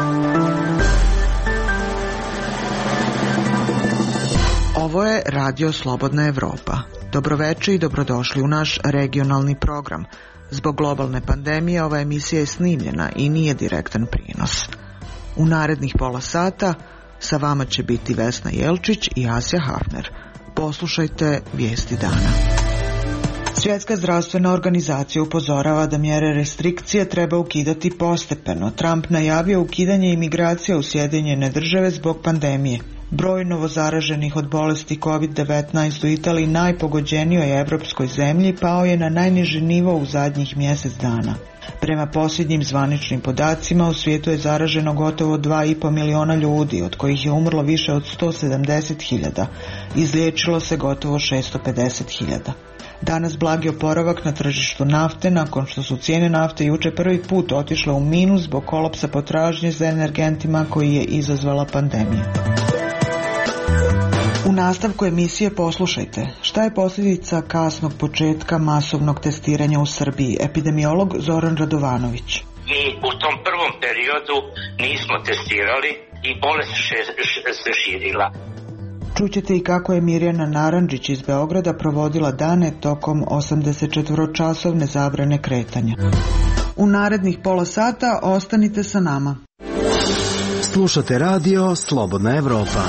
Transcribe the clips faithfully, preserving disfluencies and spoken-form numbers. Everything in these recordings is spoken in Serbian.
Ovo je Radio Slobodna Evropa. Dobroveče i dobrodošli u naš regionalni program. Zbog globalne pandemije ova emisija je snimljena i nije direktan prijenos. U narednih pola sata sa vama će biti Vesna Jelčić i Asja Hafner. Poslušajte vijesti dana. Svjetska zdravstvena organizacija upozorava da mjere restrikcije treba ukidati postepeno. Trump najavio ukidanje imigracija u Sjedinjene Države zbog pandemije. Broj novozaraženih od bolesti kovid devetnaest u Italiji, najpogođenijoj evropskoj zemlji, pao je na najniži nivo u zadnjih mjesec dana. Prema posljednjim zvaničnim podacima u svijetu je zaraženo gotovo dva i pol miliona ljudi, od kojih je umrlo više od sto sedamdeset hiljada. Izliječilo se gotovo šesto pedeset hiljada. Danas blagi oporavak na tržištu nafte nakon što su cijene nafte jučer prvi put otišle u minus zbog kolapsa potražnje za energentima koji je izazvala pandemija. U nastavku emisije poslušajte šta je posljedica kasnog početka masovnog testiranja u Srbiji. Epidemiolog Zoran Radovanović. Mi u tom prvom periodu nismo testirali i bolest se širila. Čućete i kako je Mirjana Narandžić iz Beograda provodila dane tokom osamdesetčetvoročasovne zabrane kretanja. U narednih pola sata ostanite sa nama. Slušate Radio Slobodna Evropa.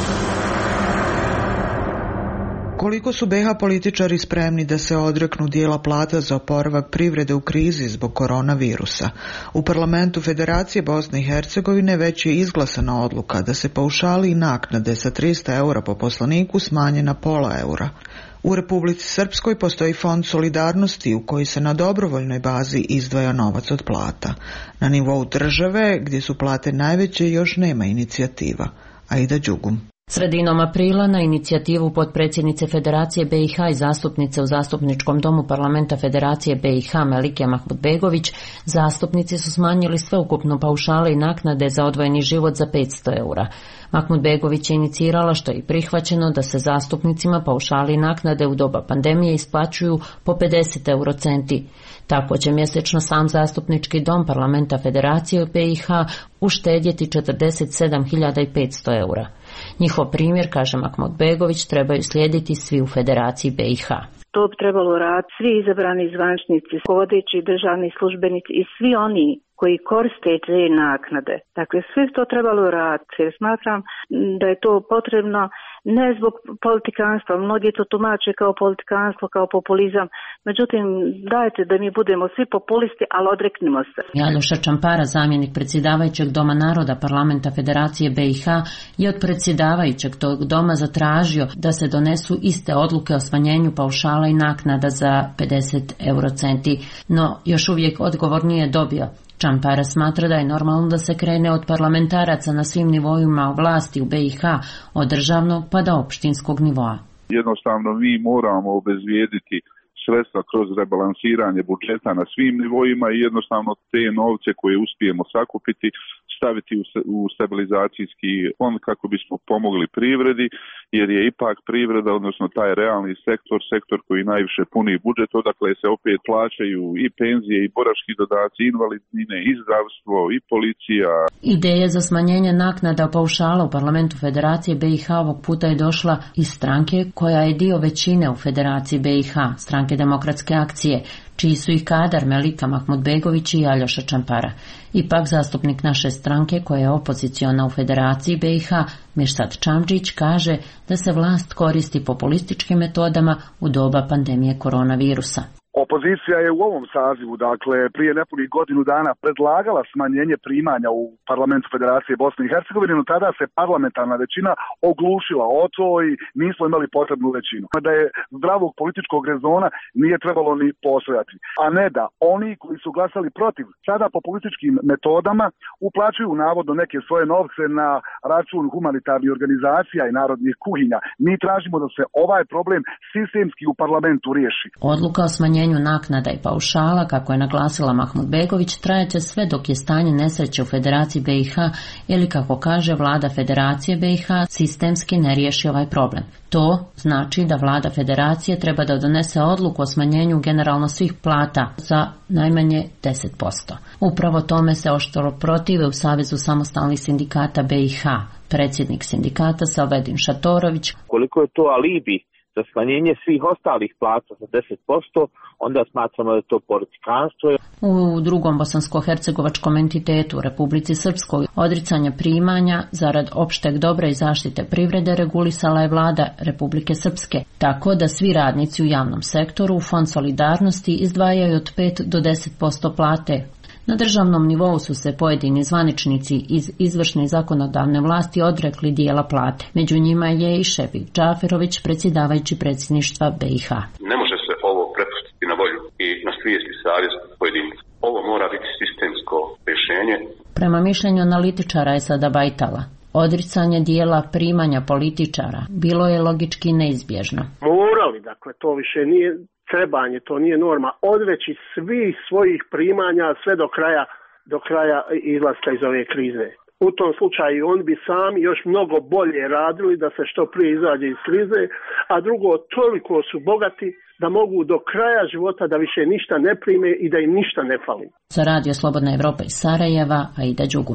Koliko su be ha političari spremni da se odreknu dijela plata za oporavak privrede u krizi zbog koronavirusa? U parlamentu Federacije Bosne i Hercegovine već je izglasana odluka da se paušali i naknade sa trista eura po poslaniku smanje na pola eura. U Republici Srpskoj postoji fond solidarnosti u koji se na dobrovoljnoj bazi izdvaja novac od plata. Na nivou države, gdje su plate najveće, još nema inicijativa. Aida Đugum. Sredinom aprila na inicijativu potpredsjednice Federacije be i ha i zastupnice u Zastupničkom domu parlamenta Federacije be i ha Melike Mahmudbegović, zastupnici su smanjili sveukupno paušale i naknade za odvojeni život za petsto eura. Mahmudbegović je inicirala, što je i prihvaćeno, da se zastupnicima paušali i naknade u doba pandemije isplaćuju po pedeset eurocenti. Tako će mjesečno sam Zastupnički dom parlamenta Federacije be i ha uštedjeti četrdeset sedam hiljada petsto eura. Njihov primjer, kaže Mahmudbegović, trebaju slijediti svi u Federaciji be i ha. To bi trebalo raditi svi izabrani zvaničnici, vodeći državni službenici i svi oni koji koriste te naknade. Dakle, sve to trebalo raditi, jer smatram da je to potrebno ne zbog politikanstva. Mnogi to tumače kao politikanstvo, kao populizam. Međutim, dajte da mi budemo svi populisti, ali odreknimo se. Aljoša Čampara, zamjenik predsjedavajućeg Doma naroda parlamenta Federacije be i ha, je od predsjedavajućeg tog doma zatražio da se donesu iste odluke o smanjenju paušala i naknada za pedeset eurocenti, no još uvijek odgovor nije dobio. Čampara smatra da je normalno da se krene od parlamentaraca na svim nivoima vlasti u be i ha, od državnog pa do opštinskog nivoa. Jednostavno mi moramo obezvijediti sredstva kroz rebalansiranje budžeta na svim nivoima i jednostavno te novce koje uspijemo sakupiti staviti u stabilizacijski fond kako bismo pomogli privredi, jer je ipak privreda, odnosno taj realni sektor, sektor koji najviše puni budžet, odakle se opet plaćaju i penzije i borački dodaci, i invalidnine, i zdravstvo, i policija. Ideja za smanjenje naknada paušala u parlamentu Federacije be i ha ovog puta je došla iz stranke koja je dio većine u Federaciji be i ha, stranke Demokratske akcije, čiji su i kadar Melika Mahmudbegović i Aljoša Čampara. Ipak zastupnik naše stranke, koja je opoziciona u Federaciji be i ha, Mirsad Čamdžić, kaže da se vlast koristi populističkim metodama u doba pandemije koronavirusa. Opozicija je u ovom sazivu, dakle prije nepunih godinu dana, predlagala smanjenje primanja u parlamentu Federacije Bosne i Hercegovine, no tada se parlamentarna većina oglušila o to i nismo imali potrebnu većinu. Da je zdravog političkog rezona nije trebalo ni postojati, a ne da oni koji su glasali protiv sada populističkim metodama uplaćuju navodno neke svoje novce na račun humanitarnih organizacija i narodnih kuhinja. Mi tražimo da se ovaj problem sistemski u parlamentu riješi. Odluka o smanjenju smanjenju naknada i paušala, kako je naglasila Mahmudbegović, trajaće sve dok je stanje nesreće u Federaciji B i H ili, kako kaže vlada Federacije B i H, sistemski ne riješi ovaj problem. To znači da vlada Federacije treba da donese odluku o smanjenju generalno svih plata za najmanje deset posto. Upravo tome se oštro protive u Savezu samostalnih sindikata B i H. Predsjednik sindikata Salvedin Šatorović: koliko je to alibi za smanjenje svih ostalih plata za deset posto, onda smatramo da je to politikanstvo. U drugom bosansko-hercegovačkom entitetu u Republici Srpskoj odricanje primanja zarad opšteg dobra i zaštite privrede regulisala je vlada Republike Srpske, tako da svi radnici u javnom sektoru u Fond solidarnosti izdvajaju od pet do deset posto plate. Na državnom nivou su se pojedini zvaničnici iz izvršne i zakonodavne vlasti odrekli dijela plate. Među njima je i Šefik Džaferović, predsjedavajući predsjedništva B i H. Ne može se ovo prepustiti na volju i na svijest i savjest pojedinca. Ovo mora biti sistemsko rješenje. Prema mišljenju analitičara Esada Bajtala, odricanje dijela primanja političara bilo je logički neizbježno. Morali, dakle, to više nije trebanje, to nije norma, odreći svih svojih primanja sve do kraja, do kraja izlaska iz ove krize. U tom slučaju oni bi sami još mnogo bolje radili da se što prije izađe iz krize, a drugo, toliko su bogati da mogu do kraja života da više ništa ne prime i da im ništa ne fali. Za Radio Slobodna Evropa iz Sarajeva, Aida Đugum.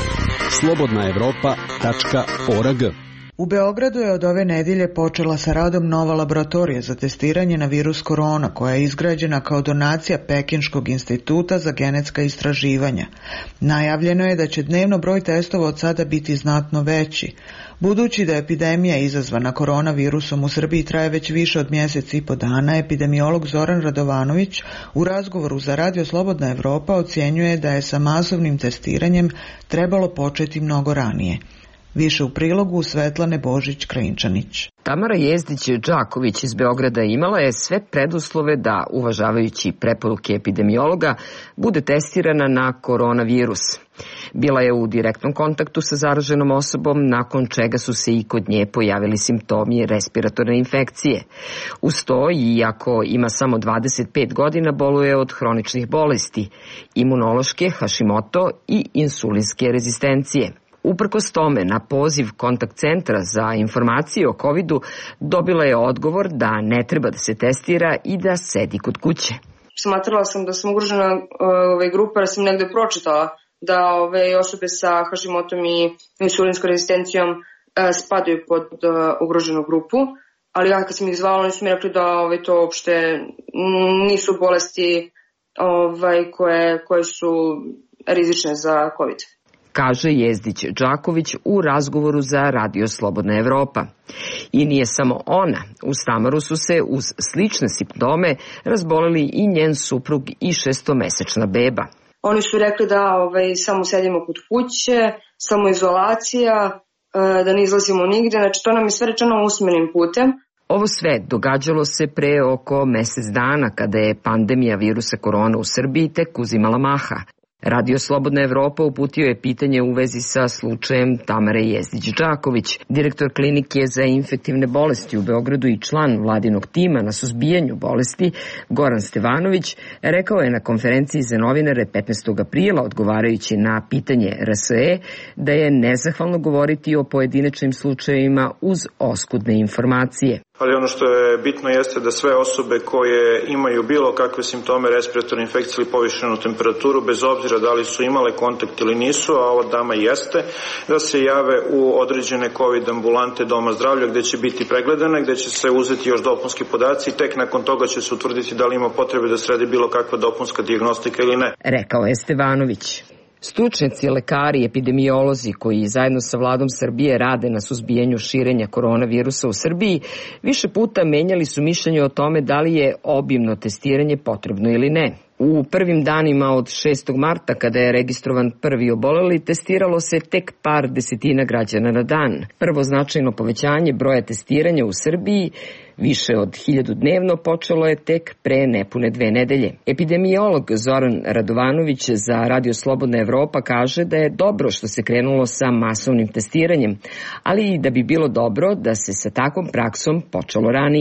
slobodna evropa tačka org. U Beogradu je od ove nedjelje počela sa radom nova laboratorija za testiranje na virus korona, koja je izgrađena kao donacija Pekinškog instituta za genetska istraživanja. Najavljeno je da će dnevno broj testova od sada biti znatno veći. Budući da epidemija izazvana koronavirusom u Srbiji traje već više od mjesec i po dana, epidemiolog Zoran Radovanović u razgovoru za Radio Slobodna Evropa ocjenjuje da je sa masovnim testiranjem trebalo početi mnogo ranije. Više u prilogu Svetlane Božić-Krajinčanić. Tamara Jezdić-Đaković iz Beograda imala je sve preduslove da, uvažavajući preporuke epidemiologa, bude testirana na koronavirus. Bila je u direktnom kontaktu sa zaraženom osobom, nakon čega su se i kod nje pojavili simptomi respiratorne infekcije. Uz to, iako ima samo dvadeset pet godina, boluje od hroničnih bolesti, imunološke, Hashimoto i insulinske rezistencije. Uprkos tome, na poziv kontakt centra za informacije o covidu dobila je odgovor da ne treba da se testira i da sedi kod kuće. Smatrala sam da sam ugrožena ove grupe, jer sam negde pročitala da ove osobe sa Hashimotom i insulinskom rezistencijom spadaju pod ugroženu grupu, ali ja kad sam ih zvala, oni su mi rekli da ove, to uopšte nisu bolesti ove, koje, koje su rizične za COVID. Kaže Jezdić-Đaković u razgovoru za Radio Slobodna Evropa. I nije samo ona. U Stamaru su se uz slične simptome razboleli i njen suprug i šestomesečna beba. Oni su rekli da ovaj, samo sedimo kod kuće, samo izolacija, da ne izlazimo nigde, znači to nam je sve rečeno usmenim putem. Ovo sve događalo se pre oko mjesec dana, kada je pandemija virusa korona u Srbiji tek uzimala maha. Radio Slobodna Evropa uputio je pitanje u vezi sa slučajem Tamare Jezdić-Đaković. Direktor klinike za infektivne bolesti u Beogradu i član vladinog tima na suzbijanju bolesti Goran Stevanović rekao je na konferenciji za novinare petnaestog aprila, odgovarajući na pitanje R S E, da je nezahvalno govoriti o pojedinačnim slučajevima uz oskudne informacije. Ali ono što je bitno jeste da sve osobe koje imaju bilo kakve simptome respiratorne infekcije ili povišenu temperaturu, bez obzira da li su imale kontakt ili nisu, a ova dama jeste, da se jave u određene COVID ambulante doma zdravlja gde će biti pregledane, gde će se uzeti još dopunski podaci i tek nakon toga će se utvrditi da li ima potrebe da sredi bilo kakva dopunska dijagnostika ili ne. Rekao je Stevanović. Stručnjaci, lekari i epidemiolozi koji zajedno sa vladom Srbije rade na suzbijanju širenja koronavirusa u Srbiji više puta menjali su mišljenje o tome da li je obimno testiranje potrebno ili ne. U prvim danima od šestog marta, kada je registrovan prvi oboleli, testiralo se tek par desetina građana na dan. Prvo značajno povećanje broja testiranja u Srbiji, više od hiljadu dnevno, počelo je tek pre nepune dve nedelje. Epidemiolog Zoran Radovanović za Radio Slobodna Evropa kaže da je dobro što se krenulo sa masovnim testiranjem, ali i da bi bilo dobro da se sa takvom praksom počelo ranije.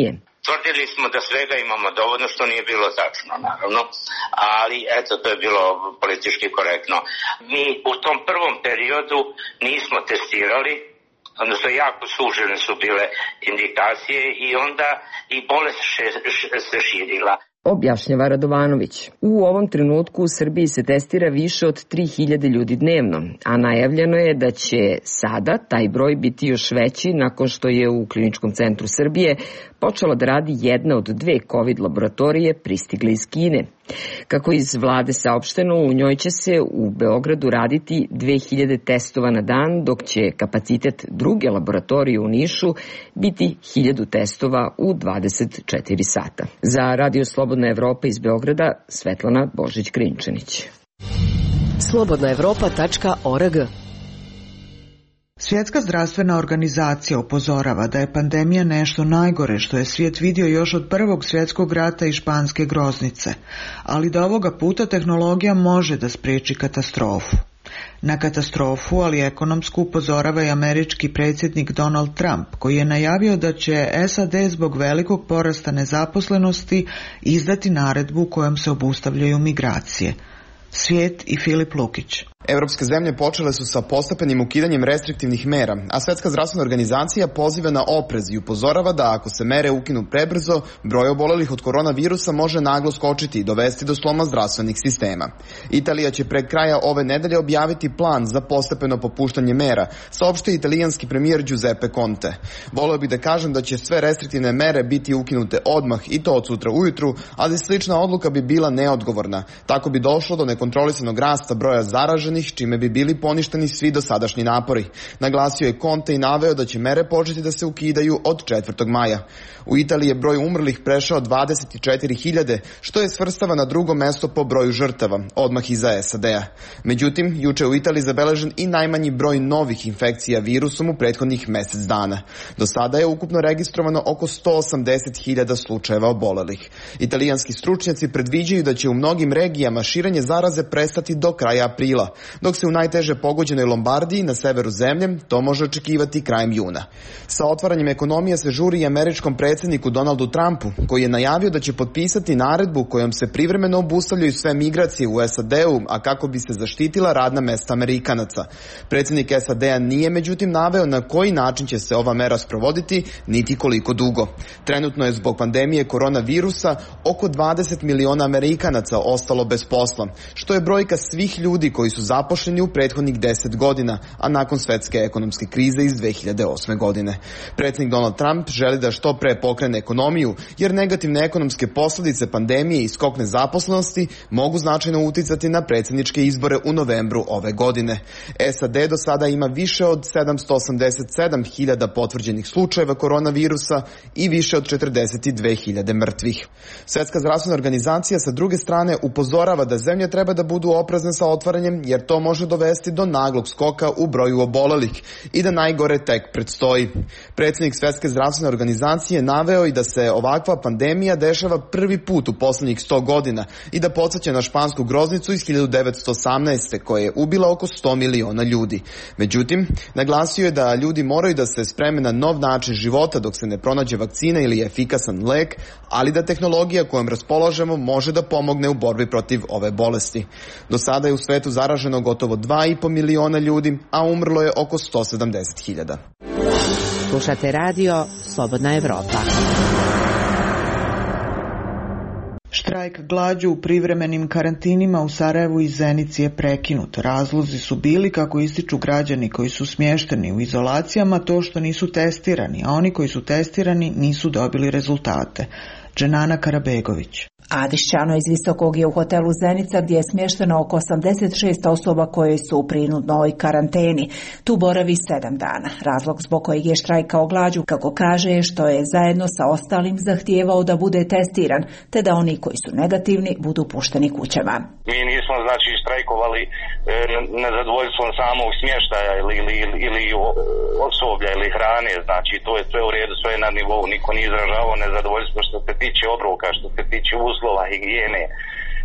Tvrdili smo da svega imamo dovoljno, što nije bilo tačno, naravno, ali eto, to je bilo politički korektno. Mi u tom prvom periodu nismo testirali, odnosno jako sužene su bile indikacije i onda i bolest se širila. Objašnjava Radovanović. U ovom trenutku u Srbiji se testira više od tri hiljade ljudi dnevno, a najavljeno je da će sada taj broj biti još veći nakon što je u Kliničkom centru Srbije počela da radi jedna od dve COVID laboratorije pristigle iz Kine. Kako iz vlade saopšteno, u njoj će se u Beogradu raditi dve hiljade testova na dan, dok će kapacitet druge laboratorije u Nišu biti hiljadu testova u dvadeset četiri sata. Za Radio Slobodna Evropa iz Beograda, Svetlana Božić-Krinčanić. slobodna evropa tačka org. Svjetska zdravstvena organizacija upozorava da je pandemija nešto najgore što je svijet vidio još od Prvog svjetskog rata i španske groznice, ali da ovoga puta tehnologija može da spriječi katastrofu. Na katastrofu, ali ekonomsku, upozorava i američki predsjednik Donald Trump, koji je najavio da će S A D zbog velikog porasta nezaposlenosti izdati naredbu kojom se obustavljaju migracije. Svijet i Filip Lukić. Evropske zemlje počele su sa postepenim ukidanjem restriktivnih mera, a Svjetska zdravstvena organizacija poziva na oprez i upozorava da ako se mere ukinu prebrzo, broj obolelih od koronavirusa može naglo skočiti i dovesti do sloma zdravstvenih sistema. Italija će pred kraja ove nedelje objaviti plan za postepeno popuštanje mera, saopštio italijanski premijer Giuseppe Conte. Voleo bih da kažem da će sve restriktivne mere biti ukinute odmah i to od sutra ujutru, ali slična odluka bi bila neodgovorna. Tako bi došlo do nekontrolisanog rasta broja zaraženih, čime bi bili poništeni svi dosadašnji napori. Naglasio je Conte i naveo da će mere početi da se ukidaju od četvrtog maja. U Italiji je broj umrlih prešao dvadeset četiri hiljade, što je svrstava na drugo mesto po broju žrtava, odmah iza S A D-a. Međutim, juče u Italiji zabeležen i najmanji broj novih infekcija virusom u prethodnih mesec dana. Do sada je ukupno registrovano oko sto osamdeset hiljada slučajeva obolelih. Italijanski stručnjaci predviđaju da će u mnogim regijama širenje zaraze prestati do kraja aprila, dok se u najteže pogođenoj Lombardiji na severu zemlje to može očekivati krajem juna. Sa otvaranjem ekonomije se žuri i američkom predsjedniku Donaldu Trumpu, koji je najavio da će potpisati naredbu kojom se privremeno obustavljaju sve migracije u S A D-u, a kako bi se zaštitila radna mesta Amerikanaca. Predsjednik S A D-a nije međutim naveo na koji način će se ova mera sprovoditi, niti koliko dugo. Trenutno je zbog pandemije koronavirusa oko dvadeset miliona Amerikanaca ostalo bez posla, što je brojka svih ljudi koji su zaposleni u prethodnih deset godina, a nakon svetske ekonomske krize iz dve hiljade osme. godine. Predsjednik Donald Trump želi da što pre pokrene ekonomiju, jer negativne ekonomske posljedice pandemije i skok nezaposlenosti mogu značajno uticati na predsjedničke izbore u novembru ove godine. S A D do sada ima više od sedamsto osamdeset sedam hiljada potvrđenih slučajeva koronavirusa i više od četrdeset dve hiljade mrtvih. Svjetska zdravstvena organizacija sa druge strane upozorava da zemlje treba da budu oprezne sa otvaranjem, jer to može dovesti do naglog skoka u broju obolelih i da najgore tek predstoji. Predsjednik Svjetske zdravstvene organizacije naveo i da se ovakva pandemija dešava prvi put u posljednjih sto godina i da podsjeća na špansku groznicu iz hiljadu devetsto osamnaeste. koja je ubila oko sto miliona ljudi. Međutim, naglasio je da ljudi moraju da se spreme na nov način života dok se ne pronađe vakcina ili efikasan lek, ali da tehnologija kojom raspolažemo može da pomogne u borbi protiv ove bolesti. Do sada je u svetu zaraženo gotovo dva i po miliona ljudi, a umrlo je oko sto sedamdeset hiljada. Slušate radio Slobodna Evropa. Štrajk glađu u privremenim karantinima u Sarajevu i Zenici je prekinut. Razlozi su bili, kako ističu građani koji su smješteni u izolacijama, to što nisu testirani, a oni koji su testirani nisu dobili rezultate. Dženana Karabegović. Adis Ćano iz Visokog je u hotelu Zenica, gdje je smješteno oko osamdeset šest osoba koje su u prinudnoj karanteni. Tu boravi sedam dana. Razlog zbog kojeg je štrajkao glađu, kako kaže, je što je zajedno sa ostalim zahtijevao da bude testiran, te da oni koji su negativni budu pušteni kućama. Mi nismo znači štrajkovali e, nezadovoljstvom samog smještaja ili, ili, ili osoblja ili hrane, znači to je sve u redu, sve je na nivou, niko nije izražavao nezadovoljstvo što se tiče obroka, što se tiče uslova, higijene,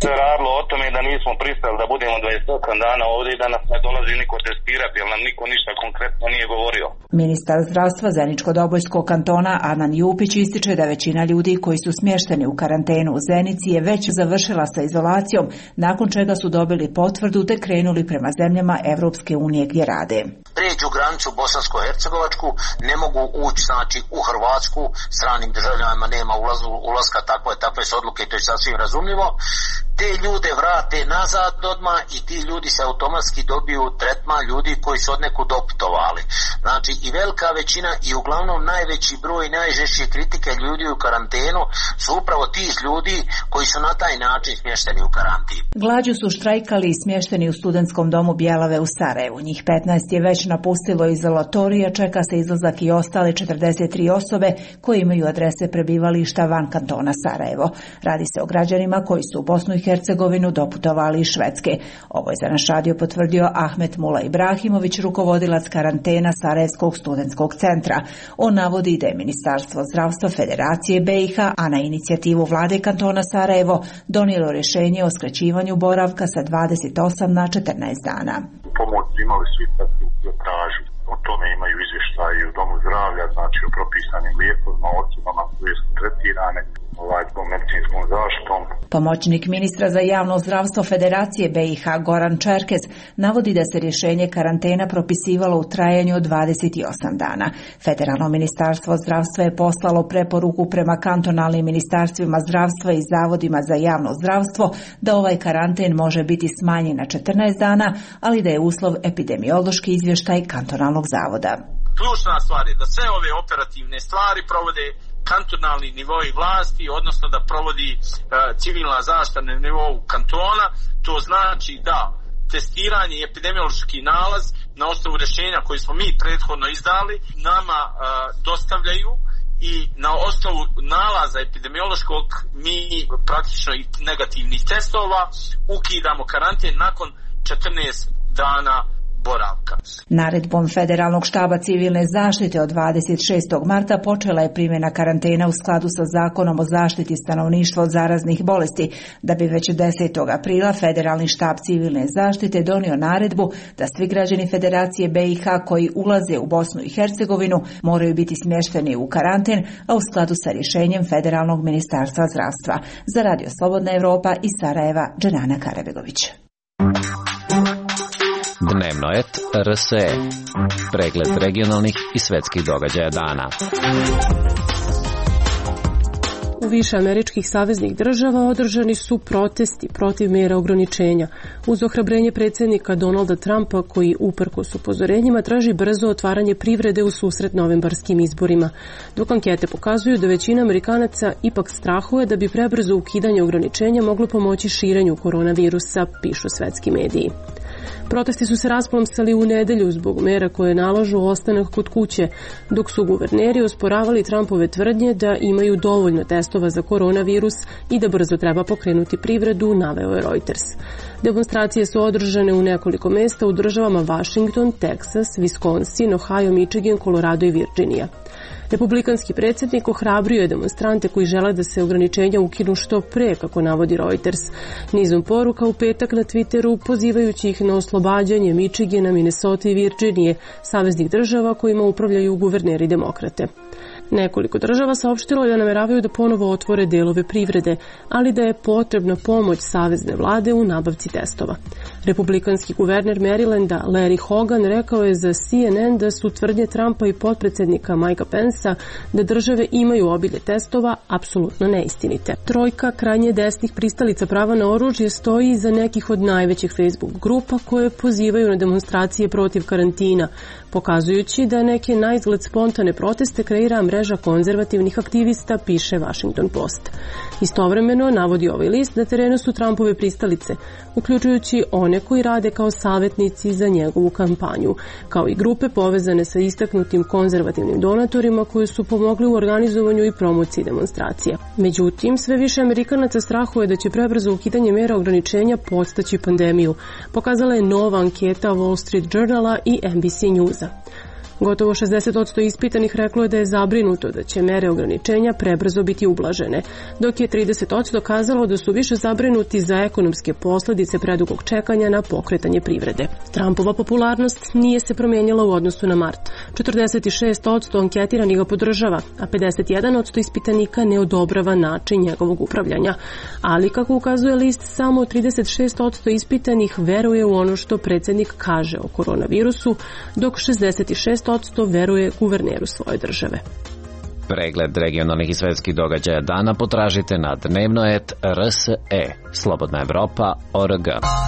se radilo o tome da nismo pristali da budemo dvadeset osam dana ovdje i da nas ne dolazi niko testirati, jer nam niko ništa konkretno nije govorio. Ministar zdravstva Zeničko-Dobojskog kantona Adnan Jupić ističe da većina ljudi koji su smješteni u karantenu u Zenici je već završila sa izolacijom, nakon čega su dobili potvrdu te krenuli prema zemljama Evropske unije gdje rade. Prijeđu granicu bosansko-hercegovačku, ne mogu ući znači u Hrvatsku, stranim državljanima nema ulazu, ulaska, takve, takve su odluke, to je sasvim razumljivo. Te ljude vrate nazad odmah i ti ljudi se automatski dobiju tretman ljudi koji su odnekud doputovali. Znači i velika većina i uglavnom najveći broj najžešće kritike ljudi u karantenu su upravo tih ljudi koji su na taj način smješteni u karantinu. Glađu su štrajkali i smješteni u studentskom domu Bjelave u Sarajevu. Njih petnaest je već napustilo izolatorija, čeka se izlazak i ostale četrdeset tri osobe koje imaju adrese prebivališta van kantona Sarajevo. Radi se o građanima koji su u Bosnu i Hercegovinu doputovali iz Švedske. Ovo je za naš radio potvrdio Ahmet Mula Ibrahimović, rukovodilac karantena Sarajevskog studentskog centra. On navodi da je Ministarstvo zdravstva Federacije B i H, a na inicijativu vlade kantona Sarajevo, donijelo rješenje o skraćivanju boravka sa dvadeset osam na četrnaest dana. Pomoć imali svi da tražu. O tome imaju izvještaj u domu zdravlja, znači o propisanim lijekovima, osobama koje su tretirane ovaj, medicinskom zaštitom. Pomoćnik ministra za javno zdravstvo Federacije B i H Goran Čerkez navodi da se rješenje karantena propisivalo u trajanju od dvadeset osam dana. Federalno ministarstvo zdravstva je poslalo preporuku prema kantonalnim ministarstvima zdravstva i zavodima za javno zdravstvo da ovaj karanten može biti smanjen na četrnaest dana, ali da je uslov epidemiološki izvještaj kantonalnog zavoda. Ključna stvar je da sve ove operativne stvari provode kantonalni nivoi vlasti, odnosno da provodi uh, civilna zaštita na nivou kantona. To znači da testiranje i epidemiološki nalaz na osnovu rješenja koje smo mi prethodno izdali nama uh, dostavljaju i na osnovu nalaza epidemiološkog mi praktično i negativnih testova ukidamo karanten nakon četrnaest dana boravka. Naredbom Federalnog štaba civilne zaštite od dvadeset šestog marta počela je primjena karantena u skladu sa Zakonom o zaštiti stanovništva od zaraznih bolesti, da bi već desetog aprila Federalni štab civilne zaštite donio naredbu da svi građani Federacije B i H koji ulaze u Bosnu i Hercegovinu moraju biti smješteni u karanten, a u skladu sa rješenjem Federalnog ministarstva zdravstva. Za Radio Slobodna Evropa iz Sarajeva, Dženana Karabegović. Dnevno et R S E. Pregled regionalnih i svetskih događaja dana. U više američkih saveznih država održani su protesti protiv mjera ograničenja, uz ohrabrenje predsjednika Donalda Trumpa koji uprkos upozorenjima traži brzo otvaranje privrede u susret novembarskim izborima, dok ankete pokazuju da većina Amerikanaca ipak strahuje da bi prebrzo ukidanje ograničenja moglo pomoći širenju koronavirusa, pišu svetski mediji. Protesti su se rasplamsali u nedelju zbog mjera koje nalažu ostanak kod kuće, dok su guverneri osporavali Trumpove tvrdnje da imaju dovoljno testova za koronavirus i da brzo treba pokrenuti privredu, naveo je Reuters. Demonstracije su održane u nekoliko mjesta u državama Washington, Texas, Wisconsin, Ohio, Michigan, Colorado i Virginia. Republikanski predsjednik ohrabrio je demonstrante koji žele da se ograničenja ukinu što pre, kako navodi Reuters. Nizom poruka u petak na Twitteru pozivajući ih na oslobađanje Michigana, Minnesota i Virginije, saveznih država kojima upravljaju guverneri demokrate. Nekoliko država saopštilo je da nameravaju da ponovo otvore delove privrede, ali da je potrebna pomoć savezne vlade u nabavci testova. Republikanski guverner Marylanda Larry Hogan rekao je za C N N da su tvrdnje Trumpa i potpredsjednika Mikea Pensa da države imaju obilje testova apsolutno neistinite. Trojka krajnje desnih pristalica prava na oružje stoji iza nekih od najvećih Facebook grupa koje pozivaju na demonstracije protiv karantina, pokazujući da neke naizgled spontane proteste kreira mreža konzervativnih aktivista, piše Washington Post. Istovremeno, navodi ovaj list, na terenu su Trumpove pristalice, uključujući one koji rade kao savjetnici za njegovu kampanju, kao i grupe povezane sa istaknutim konzervativnim donatorima koji su pomogli u organizovanju i promociji demonstracija. Međutim, sve više Amerikanaca strahuje da će prebrzo ukidanje mjera ograničenja podstaći pandemiju, pokazala je nova anketa Wall Street Journala i N B C Newsa. Gotovo šezdeset posto ispitanih reklo je da je zabrinuto da će mere ograničenja prebrzo biti ublažene, dok je trideset posto kazalo da su više zabrinuti za ekonomske posljedice predugog čekanja na pokretanje privrede. Trumpova popularnost nije se promijenila u odnosu na mart. četrdeset šest posto anketiranih ga podržava, a pedeset jedan posto ispitanika ne odobrava način njegovog upravljanja. Ali, kako ukazuje list, samo trideset šest posto ispitanih veruje u ono što predsjednik kaže o koronavirusu, dok šezdeset šest posto veruje guverneru svoje države. Pregled regionalnih i svetskih događaja dana potražite na dnevnoet R S E, Slobodna Evropa, O R G.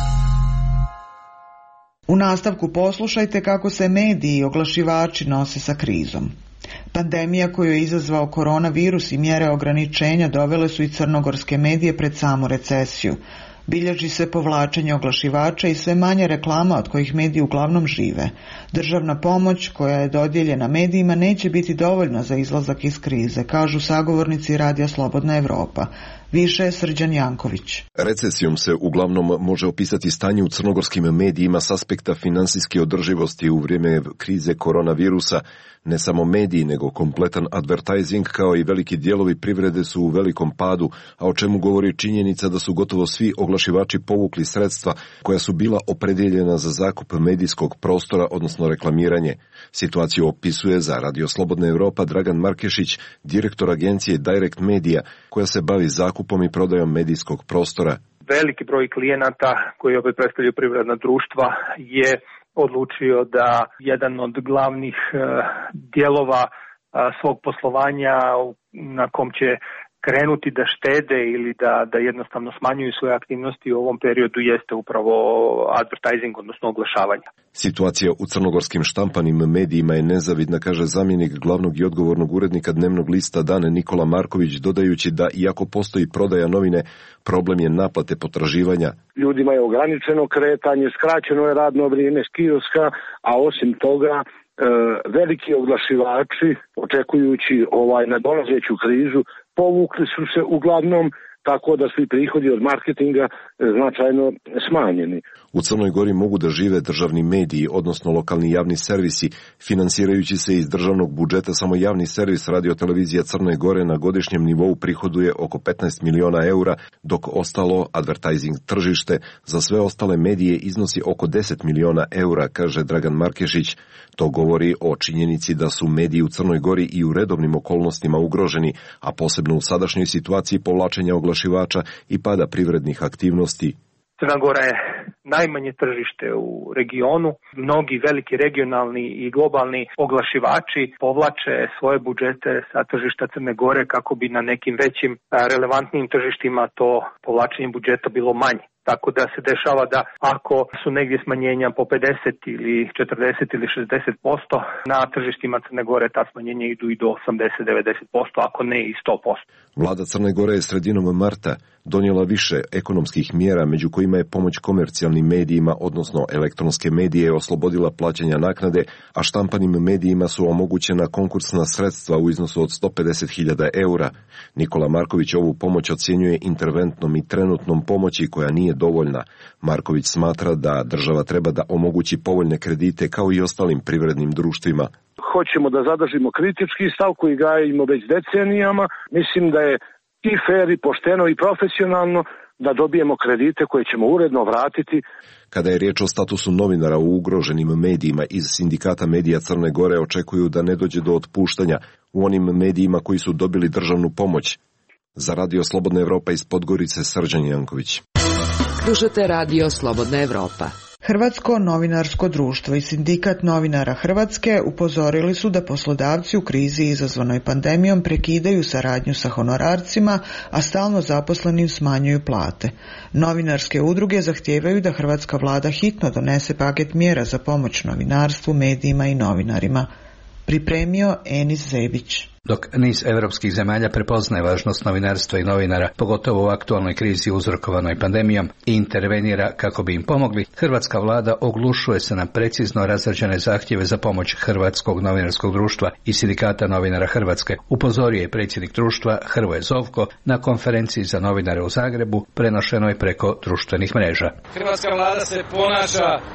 U nastavku poslušajte kako se mediji i oglašivači nose sa krizom. Pandemija koju je izazvao koronavirus i mjere ograničenja dovele su i crnogorske medije pred samu recesiju. Bilježi se povlačenje oglašivača i sve manje reklama od kojih mediji uglavnom žive. Državna pomoć koja je dodijeljena medijima neće biti dovoljna za izlazak iz krize, kažu sagovornici Radija Slobodna Evropa. Više je Srđan Janković. Recesijom se uglavnom može opisati stanje u crnogorskim medijima s aspekta finansijske održivosti u vrijeme krize koronavirusa. Ne samo mediji, nego kompletan advertising kao i veliki dijelovi privrede su u velikom padu, a o čemu govori činjenica da su gotovo svi oglašivači povukli sredstva koja su bila opredjeljena za zakup medijskog prostora, odnosno reklamiranje. Situaciju opisuje za Radio Slobodna Evropa Dragan Markešić, direktor agencije Direct Media, koja se bavi zakupom i prodajom medijskog prostora. Veliki broj klijenata koji opet predstavljaju privredna društva je odlučio da jedan od glavnih uh, dijelova uh, svog poslovanja na kom će krenuti da štede ili da, da jednostavno smanjuju svoje aktivnosti u ovom periodu jeste upravo advertising, odnosno oglašavanje. Situacija u crnogorskim štampanim medijima je nezavidna, kaže zamjenik glavnog i odgovornog urednika dnevnog lista Dane Nikola Marković, dodajući da iako postoji prodaja novine, problem je naplate potraživanja. Ljudima je ograničeno kretanje, skraćeno je radno vrijeme s kioska, a osim toga e, veliki oglašivači, očekujući ovaj nadolazeću krizu, povukli su se uglavnom, tako da su i prihodi od marketinga značajno smanjeni. U Crnoj Gori mogu da žive državni mediji, odnosno lokalni javni servisi, finansirajući se iz državnog budžeta. Samo javni servis Radio-televizija Crne Gore na godišnjem nivou prihoduje oko petnaest miliona eura, dok ostalo advertising tržište za sve ostale medije iznosi oko deset miliona eura, kaže Dragan Markešić. To govori o činjenici da su mediji u Crnoj Gori i u redovnim okolnostima ugroženi, a posebno u sadašnjoj situaciji povlačenja oglašivača i pada privrednih aktivnosti. Crna Gora je najmanje tržište u regionu. Mnogi veliki regionalni i globalni oglašivači povlače svoje budžete sa tržišta Crne Gore kako bi na nekim većim relevantnim tržištima to povlačenje budžeta bilo manje. Tako da se dešava da ako su negdje smanjenja po pedeset ili četrdeset ili šezdeset posto, na tržištima Crne Gore ta smanjenja idu i do osamdeset do devedeset posto, ako ne i sto posto. Vlada Crne Gore je sredinom marta donijela više ekonomskih mjera, među kojima je pomoć komercijalnim medijima, odnosno elektronske medije, oslobodila plaćanja naknade, a štampanim medijima su omogućena konkursna sredstva u iznosu od sto pedeset hiljada eura. Nikola Marković ovu pomoć ocjenjuje interventnom i trenutnom pomoći koja nije dovoljna. Marković smatra da država treba da omogući povoljne kredite kao i ostalim privrednim društvima. Hoćemo da zadržimo kritički stav koji gajimo već decenijama. Mislim da je i fer i pošteno i profesionalno da dobijemo kredite koje ćemo uredno vratiti. Kada je riječ o statusu novinara u ugroženim medijima, iz Sindikata medija Crne Gore očekuju da ne dođe do otpuštanja u onim medijima koji su dobili državnu pomoć. Za Radio Slobodna Evropa iz Podgorice, Srđan Janković. Slušate Radio Slobodna Evropa. Hrvatsko novinarsko društvo i Sindikat novinara Hrvatske upozorili su da poslodavci u krizi izazvanoj pandemijom prekidaju saradnju sa honorarcima, a stalno zaposlenim smanjuju plate. Novinarske udruge zahtijevaju da hrvatska vlada hitno donese paket mjera za pomoć novinarstvu, medijima i novinarima. Pripremio Enis Zebić. Dok niz europskih zemalja prepoznaje važnost novinarstva i novinara, pogotovo u aktualnoj krizi uzrokovanoj pandemijom, i intervenira kako bi im pomogli, hrvatska vlada oglušuje se na precizno razrađene zahtjeve za pomoć Hrvatskog novinarskog društva i Sindikata novinara Hrvatske, upozorio je predsjednik društva Hrvoje Zovko na konferenciji za novinare u Zagrebu, prenošenoj preko društvenih mreža. Hrvatska vlada se ponaša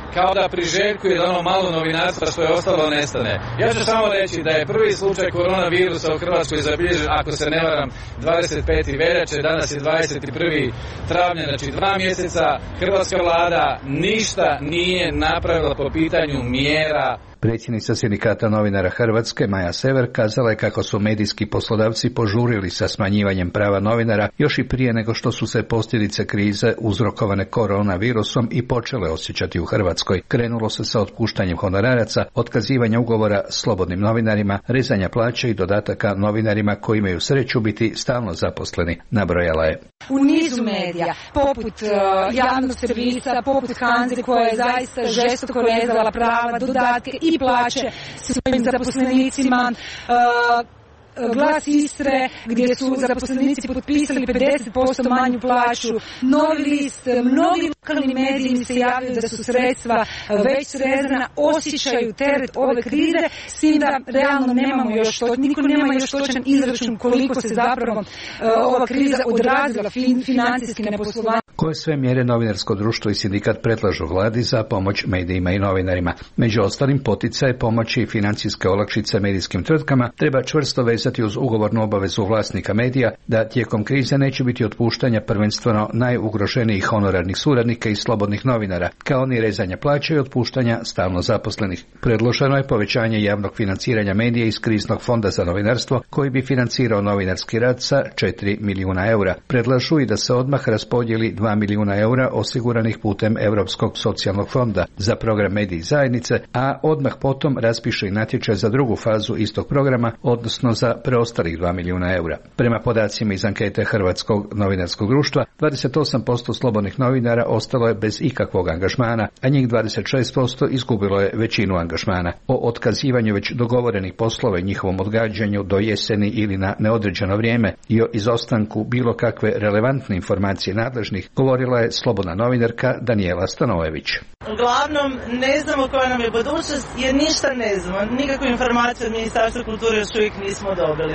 kao da priželjkuje da ono malo novinarstva što je ostalo nestane. Ja ću samo reći da je prvi slučaj koronavirusa u Hrvatskoj zabilježen, ako se ne varam, dvadeset pete veljače, danas je dvadeset prvi travnja, znači dva mjeseca hrvatska vlada ništa nije napravila po pitanju mjera. Predsjednica Sindikata novinara Hrvatske, Maja Sever, kazala je kako su medijski poslodavci požurili sa smanjivanjem prava novinara još i prije nego što su se posljedice krize uzrokovane koronavirusom i počele osjećati u Hrvatskoj. Krenulo se sa otpuštanjem honoraraca, otkazivanja ugovora slobodnim novinarima, rezanja plaće i dodataka novinarima koji imaju sreću biti stalno zaposleni, nabrojala je. U nizu medija, poput uh, javnog servisa, poput Hanze koja je zaista žestoko rezala prava, dodatke i plaće svojim zaposlenicima, uh, Glas Istre gdje su zaposlenici potpisali pedeset posto manju plaću, Novi list, mnogi lokalni mediji mi se javljaju da su sredstva već srezana, osjećaju teret ove krize, s tim da realno nemamo još to, niko nema još točan izračun koliko se zapravo uh, ova kriza odrazila fin, financijski na poslovanje. Koje sve mjere novinarsko društvo i sindikat predlažu vladi za pomoć medijima i novinarima? Među ostalim, poticaje, pomoći i financijske olakšice medijskim tvrtkama treba čvrsto vezati uz ugovornu obavezu vlasnika medija da tijekom krize neće biti otpuštanja prvenstveno najugroženijih honorarnih suradnika i slobodnih novinara, kao ni rezanja plaća i otpuštanja stalno zaposlenih. Predloženo je povećanje javnog financiranja medija iz kriznog fonda za novinarstvo koji bi financirao novinarski rad sa četiri milijuna eura. Predlažu i da se odmah raspodijeli dva milijuna eura osiguranih putem Europskog socijalnog fonda za program mediji zajednice, a odmah potom raspiše i natječaj za drugu fazu istog programa, odnosno za preostalih dva milijuna eura. Prema podacima iz ankete Hrvatskog novinarskog društva, dvadeset osam posto slobodnih novinara ostalo je bez ikakvog angažmana, a njih dvadeset šest posto izgubilo je većinu angažmana. O otkazivanju već dogovorenih poslova i njihovom odgađanju do jeseni ili na neodređeno vrijeme i o izostanku bilo kakve relevantne informacije nadležnih govorila je slobodna novinarka Danijela Stanojević. Uglavnom, ne znamo koja nam je budućnost jer ništa ne znamo. Nikakvu informaciju od Ministarstva kulture još uvijek nismo dobili.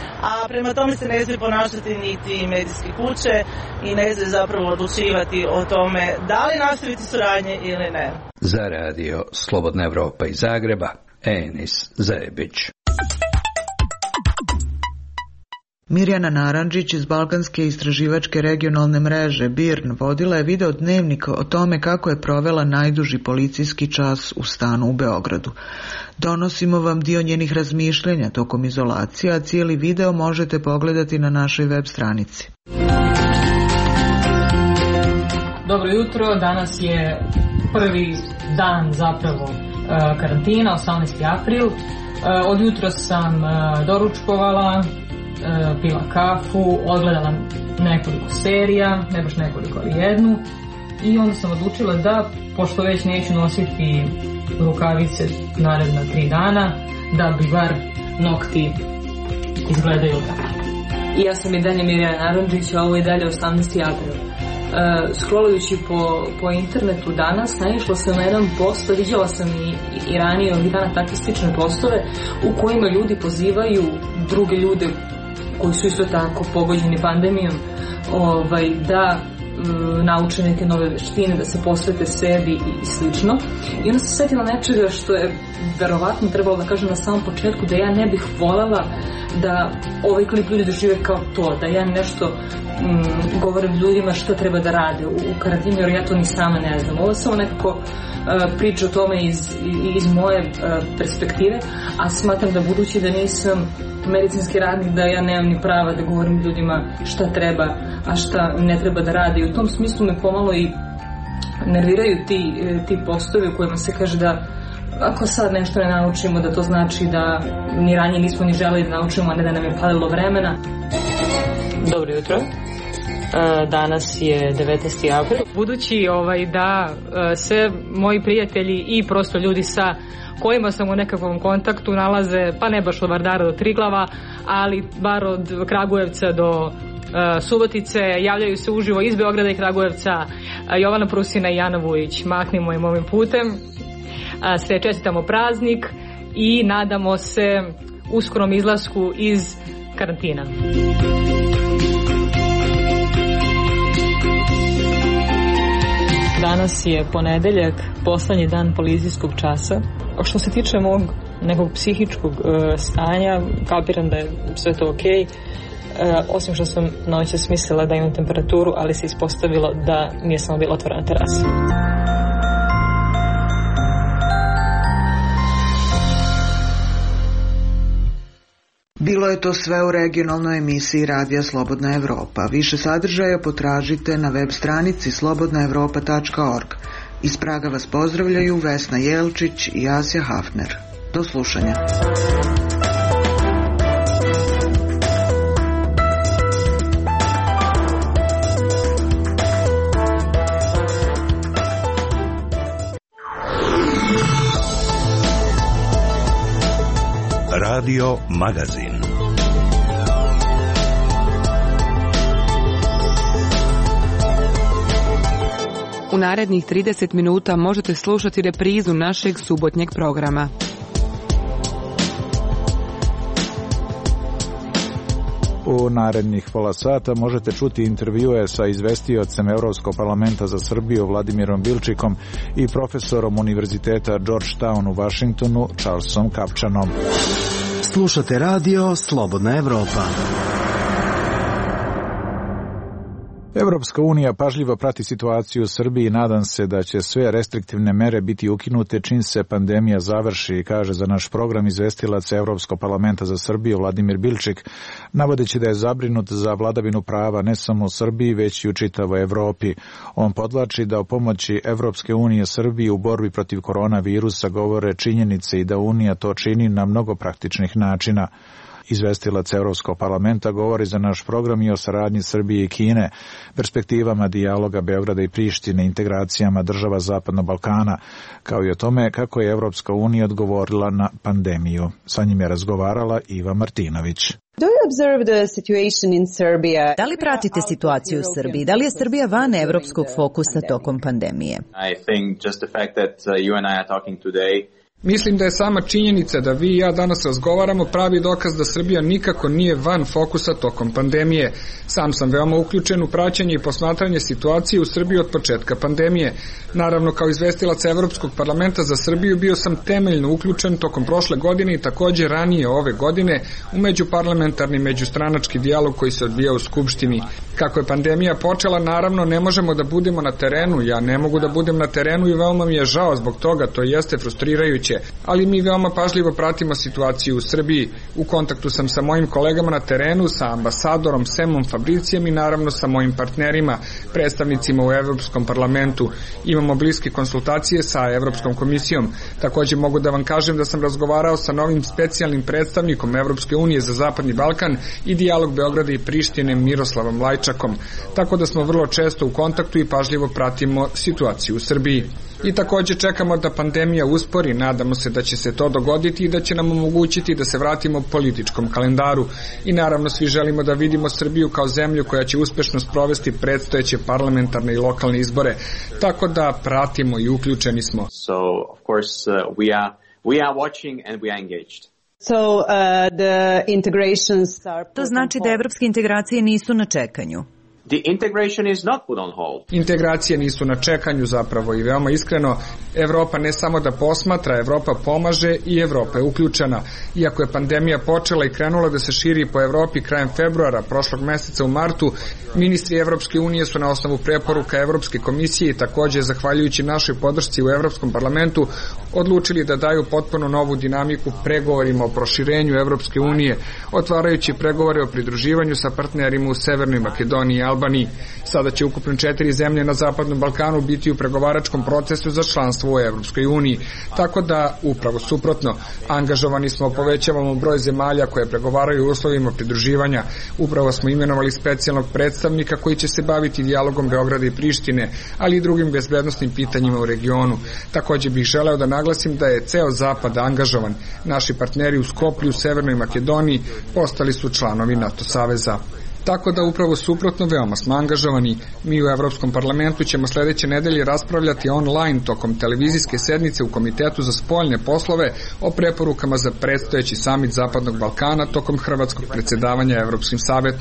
A prema tome se ne smije ponašati niti medijske kuće i ne smije zapravo odlučivati o tome da li nastaviti suradnje ili ne. Za radio Slobodna Evropa iz Zagreba, Enis Zebić. Mirjana Narandžić iz Balkanske istraživačke regionalne mreže B I R N vodila je video dnevnik o tome kako je provela najduži policijski čas u stanu u Beogradu. Donosimo vam dio njenih razmišljanja tokom izolacije, a cijeli video možete pogledati na našoj web stranici. Dobro jutro, danas je prvi dan zapravo karantina, osamnaesti april. Od jutra sam doručkovala, pila kafu, odgledala nekoliko serija, ne baš nekoliko, ali jednu. I onda sam odlučila da, pošto već neću nositi rukavice naredna tri dana, da bi bar nokti izgledaju tako. I ja sam i dalje Mirjana Narandžić, a ovo je dalje osamnaesti april. Uh, scrollujući po, po internetu danas, naišla sam na jedan post, viđala sam i, i ranije ovih dana takve slične postove u kojima ljudi pozivaju druge ljude koji su isto tako pogođeni pandemijom, ovaj, da um, nauče neke nove veštine, da se posvete sebi i slično. I onda sam sjetila nečega što je verovatno trebalo da kažem na samom početku, da ja ne bih voljela da ovaj klip ljudi dožive kao to, da ja nešto um, govorim ljudima što treba da rade u, u karantinu, jer ja to ni sama ne znam. Ovo je samo nekako uh, priča o tome iz, iz moje uh, perspektive, a smatram da budući da nisam medicinski radnik, da ja nemam ni prava da govorim ljudima šta treba, a šta ne treba da rade. I u tom smislu me pomalo i nerviraju ti, ti postovi u kojima se kaže da ako sad nešto ne naučimo, da to znači da ni ranije nismo ni želeli da naučimo, a ne da nam je falilo vremena. Dobro jutro. Danas je devetnaesti april. Budući ovaj, da sve moji prijatelji i prosto ljudi sa kojima sam u nekakvom kontaktu nalaze, pa ne baš od Vardara do Triglava, ali bar od Kragujevca do uh, Subotice, javljaju se uživo iz Beograda i Kragujevca uh, Jovana Prusina i Jana Vujić. Mahnimo im ovim putem. Uh, sve čestitamo praznik i nadamo se uskorom izlasku iz karantina. Danas Danas je ponedeljak, poslednji dan policijskog časa. Što se tiče mog nekog psihičkog e, stanja, kapiram da je sve to okej. E, osim što sam noćas mislila da imam temperaturu, ali se ispostavilo da nije samo bila otvorena terasa. Bilo je to sve u regionalnoj emisiji Radija Slobodna Evropa. Više sadržaja potražite na web stranici slobodna evropa tačka org. Iz Praga vas pozdravljaju Vesna Jelčić i Asja Hafner. Do slušanja. Radio Magazin. U narednih trideset minuta možete slušati reprizu našeg subotnjeg programa. U narednih pola sata možete čuti intervjue sa izvestiocem Evropskog parlamenta za Srbiju Vladimirom Bilčikom i profesorom Univerziteta Georgetown u Vašingtonu Charlesom Kapčanom. Slušate radio Slobodna Evropa. Evropska unija pažljivo prati situaciju u Srbiji i nadam se da će sve restriktivne mere biti ukinute čim se pandemija završi, kaže za naš program izvestilac Evropskog parlamenta za Srbiju Vladimir Bilčik, navodeći da je zabrinut za vladavinu prava ne samo u Srbiji, već i u čitavoj Evropi. On podvlači da o pomoći Evropske unije Srbiji u borbi protiv koronavirusa govore činjenice i da Unija to čini na mnogo praktičnih načina. Izvestilac Evropskog parlamenta govori za naš program i o saradnji Srbije i Kine, perspektivama dijaloga Beograda i Prištine, integracijama država Zapadnog Balkana, kao i o tome kako je Evropska unija odgovorila na pandemiju. Sa njim je razgovarala Iva Martinović. Da li pratite situaciju u Srbiji? Da li je Srbija van evropskog fokusa tokom pandemije? Mislim da je sama činjenica da vi i ja danas razgovaramo pravi dokaz da Srbija nikako nije van fokusa tokom pandemije. Sam sam veoma uključen u praćenje i posmatranje situacije u Srbiji od početka pandemije. Naravno, kao izvestilac Evropskog parlamenta za Srbiju bio sam temeljno uključen tokom prošle godine i takođe ranije ove godine u međuparlamentarni međustranački dijalog koji se odvija u Skupštini. Kako je pandemija počela, naravno ne možemo da budemo na terenu, ja ne mogu da budem na terenu i veoma mi je žao zbog toga, to jeste frustrirajuće, ali mi veoma pažljivo pratimo situaciju u Srbiji. U kontaktu sam sa mojim kolegama na terenu, sa ambasadorom Semom Fabricijem i naravno sa mojim partnerima, predstavnicima u Evropskom parlamentu. Imamo bliske konsultacije sa Evropskom komisijom. Takođe mogu da vam kažem da sam razgovarao sa novim specijalnim predstavnikom Evropske unije za Zapadni Balkan i dijalog Beograda i Prištine Miroslavom Lajčakom. Tako da smo vrlo često u kontaktu i pažljivo pratimo situaciju u Srbiji. I takođe čekamo da pandemija uspori, nadamo se da će se to dogoditi i da će nam omogućiti da se vratimo političkom kalendaru. I naravno svi želimo da vidimo Srbiju kao zemlju koja će uspešno sprovesti predstojeće parlamentarne i lokalne izbore. Tako da pratimo i uključeni smo. So, of course, uh, we are we are watching and we are engaged. So, uh, the integrations are... To znači da evropske integracije nisu na čekanju. The integration is not put on hold. Integracije nisu na čekanju zapravo i veoma iskreno, Evropa ne samo da posmatra, Evropa pomaže i Evropa je uključena. Iako je pandemija počela i krenula da se širi po Evropi krajem februara, prošlog meseca u martu, ministri Evropske unije su na osnovu preporuka Evropske komisije i takođe zahvaljujući našoj podršci u Evropskom parlamentu odlučili da daju potpuno novu dinamiku pregovorima o proširenju Evropske unije, otvarajući pregovore o pridruživanju sa partnerima u Severnoj Makedoniji i Albaniji. Sada će ukupno četiri zemlje na Zapadnom Balkanu biti u pregovaračkom procesu za članstvo u Evropskoj uniji. Tako da, upravo suprotno, angažovani smo, povećavamo broj zemalja koje pregovaraju u uslovima pridruživanja. Upravo smo imenovali specijalnog predstavnika koji će se baviti dijalogom Beograda i Prištine, ali i drugim bezbednosnim pitanjima u regionu. Takođe bih želeo da naglasim da je ceo Zapad angažovan. Naši partneri u Skoplju, u Severnoj Makedoniji, postali su članovi NATO saveza. Tako da upravo suprotno veoma smo angažovani. Mi u Evropskom parlamentu ćemo sledeće nedelje raspravljati online tokom televizijske sednice u Komitetu za spoljne poslove o preporukama za predstojeći samit Zapadnog Balkana tokom hrvatskog predsjedavanja Evropskim savetom.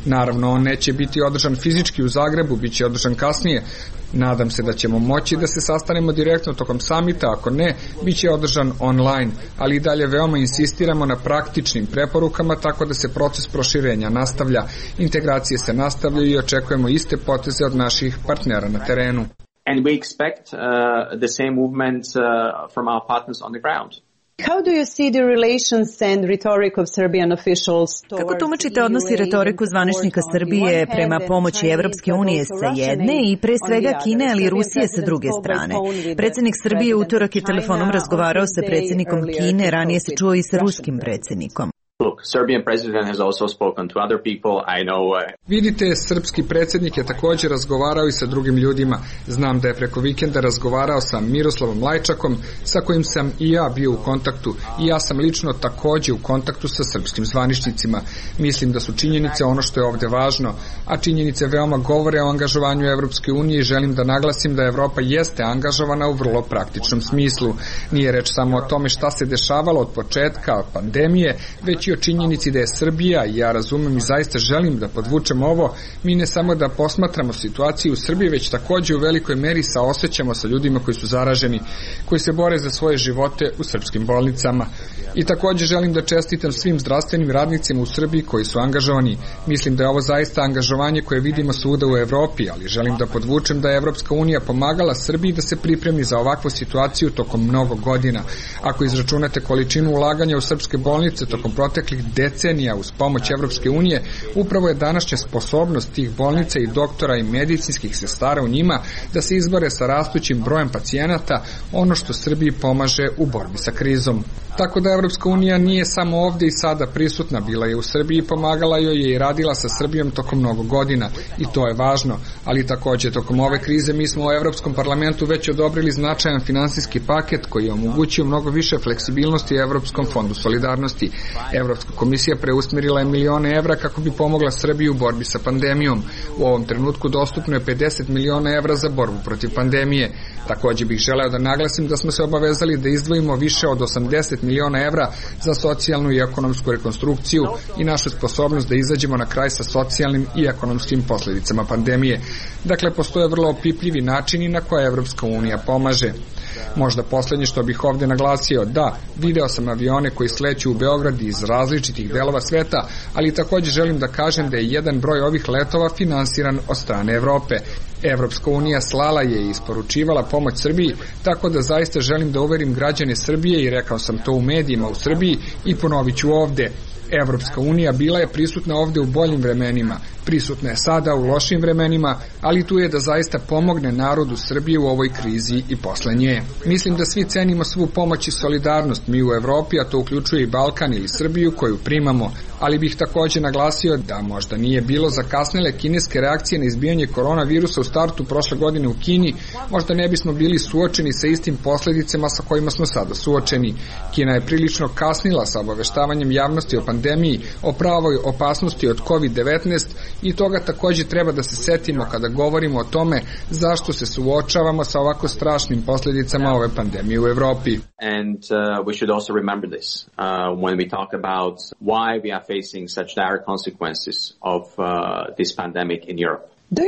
Naravno, on neće biti održan fizički u Zagrebu, bit će održan kasnije. Nadam se da ćemo moći da se sastanemo direktno tokom samita, ako ne, bit će održan online, ali i dalje veoma insistiramo na praktičnim preporukama tako da se proces proširenja nastavlja. Integracije se nastavljaju i očekujemo iste poteze od naših partnera na terenu. And we expect uh, the same movement uh, from our partners on the ground. How do you see the relations and rhetoric of Serbian officials? Kako tumačite odnos i retoriku zvaničnika Srbije prema pomoći Evropske unije sa jedne i pre svega Kine, ali i Rusije sa druge strane? Predsjednik Srbije utorak je telefonom razgovarao sa predsjednikom Kine, ranije se čuo i sa ruskim predsjednikom. Look, Serbian president has also spoken to other people. I know. Uh... Vidite, srpski predsjednik je također razgovarao i sa drugim ljudima. Znam da je preko vikenda razgovarao sa Miroslavom Lajčakom, sa kojim sam i ja bio u kontaktu. I ja sam lično također u kontaktu sa srpskim zvaničnicima. Mislim da su činjenice ono što je ovdje važno, a činjenice veoma govore o angažovanju Evropske unije i želim da naglasim da Evropa jeste angažovana u vrlo praktičnom smislu. Nije reč samo o tome šta se dešavalo od početka pandemije, već i o činjenici da je Srbija, i ja razumem i zaista želim da podvučem ovo, mi ne samo da posmatramo situaciju u Srbiji, već također u velikoj meri saosećamo sa ljudima koji su zaraženi, koji se bore za svoje živote u srpskim bolnicama. I također želim da čestitam svim zdravstvenim radnicima u Srbiji koji su angažovani. Mislim da je ovo zaista angažovanje koje vidimo svuda u Evropi, ali želim da podvučem da je Evropska unija pomagala Srbiji da se pripremi za ovakvu situaciju tokom mnogo godina. Ako izračunate količinu ulaganja u srpske bolnice tokom proteklih decenija uz pomoć Evropske unije, upravo je današnja sposobnost tih bolnica i doktora i medicinskih sestara u njima da se izbore sa rastućim brojem pacijenata ono što Srbiji pomaže u borbi sa krizom. Tako da Evropska unija nije samo ovdje i sada prisutna, bila je u Srbiji, pomagala joj je i radila sa Srbijom tokom mnogo godina i to je važno, ali također tokom ove krize mi smo u Evropskom parlamentu već odobrili značajan finansijski paket koji je omogućio mnogo više fleksibilnosti Evropskom fondu solidarnosti. Evropska komisija preusmjerila je milione evra kako bi pomogla Srbiji u borbi sa pandemijom. U ovom trenutku dostupno je pedeset miliona evra za borbu protiv pandemije. Također bih želeo da naglasim da smo se obavezali da izdvojimo više od osamdeset miliona evra za socijalnu i ekonomsku rekonstrukciju i našu sposobnost da izađemo na kraj sa socijalnim i ekonomskim posljedicama pandemije. Dakle, postoje vrlo opipljivi načini na koje Evropska unija pomaže. Možda posljednje što bih ovdje naglasio, da, video sam avione koji sleću u Beograd iz različitih delova sveta, ali također želim da kažem da je jedan broj ovih letova finansiran od strane Evrope. Evropska unija slala je i isporučivala pomoć Srbiji, tako da zaista želim da uverim građane Srbije i rekao sam to u medijima u Srbiji i ponovit ću ovdje. Evropska unija bila je prisutna ovdje u boljim vremenima, prisutna je sada u lošim vremenima, ali tu je da zaista pomogne narodu Srbije u ovoj krizi i posle nje. Mislim da svi cenimo svu pomoć i solidarnost mi u Evropi, a to uključuje i Balkan ili Srbiju koju primamo, ali bih također naglasio da možda nije bilo zakasnele kineske reakcije na izbijanje koronavirusa u startu prošle godine u Kini, možda ne bismo bili suočeni sa istim posljedicama sa kojima smo sada suočeni. Kina je prilično kasnila sa obaveštavanjem javnosti o pandemiji, o pravoj opasnosti od kovid devetnaest i toga također treba da se setimo kada govorimo o tome zašto se suočavamo sa ovako strašnim posljedicama ove pandemije u Evropi. And uh, we should also remember this uh, when we talk about why we are facing such dire consequences of uh, this pandemic in Europe.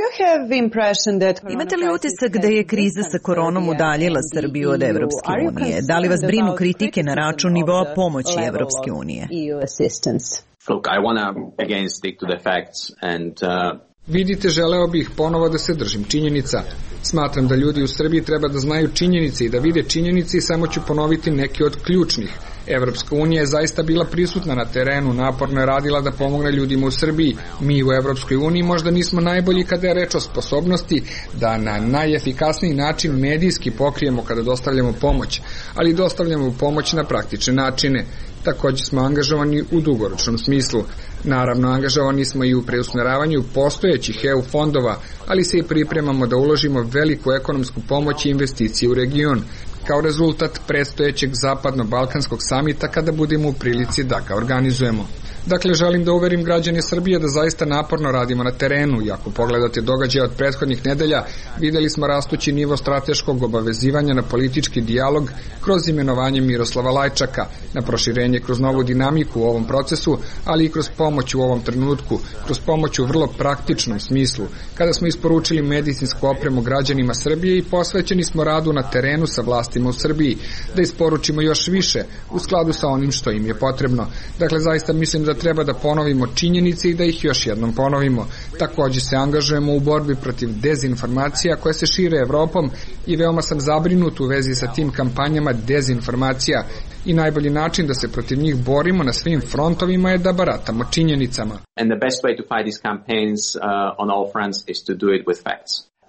Imate li utisak da je kriza sa koronom udaljila Srbiju od Evropske unije? Da li vas brinu kritike na račun nivoa pomoći Evropske unije? Look, I want to again stick to the facts and uh, Vidite, želeo bih ponovo da se držim činjenica. Smatram da ljudi u Srbiji treba da znaju činjenice i da vide činjenice i samo ću ponoviti neke od ključnih. Evropska unija je zaista bila prisutna na terenu, naporno je radila da pomogne ljudima u Srbiji. Mi u Evropskoj uniji možda nismo najbolji kada je reč o sposobnosti da na najefikasniji način medijski pokrijemo kada dostavljamo pomoć, ali dostavljamo pomoć na praktične načine. Također smo angažovani u dugoročnom smislu. Naravno, angažovani smo i u preusmjeravanju postojećih E U fondova, ali se i pripremamo da uložimo veliku ekonomsku pomoć i investicije u region, kao rezultat predstojećeg zapadno-balkanskog samita kada budemo u prilici da ga organizujemo. Dakle, želim da uverim građane Srbije da zaista naporno radimo na terenu i ako pogledate događaje od prethodnih nedelja, videli smo rastući nivo strateškog obavezivanja na politički dijalog kroz imenovanje Miroslava Lajčaka, na proširenje kroz novu dinamiku u ovom procesu, ali i kroz pomoć u ovom trenutku, kroz pomoć u vrlo praktičnom smislu, kada smo isporučili medicinsku opremu građanima Srbije i posvećeni smo radu na terenu sa vlastima u Srbiji, da isporučimo još više u skladu sa onim što im je potrebno. Dakle, zaista mislim da treba da ponovimo činjenice i da ih još jednom ponovimo. Takođe se angažujemo u borbi protiv dezinformacija koje se šire Evropom i veoma sam zabrinut u vezi sa tim kampanjama dezinformacija i najbolji način da se protiv njih borimo na svim frontovima je da baratamo činjenicama. And the best way to fight these campaigns uh, on all fronts is to do it with facts.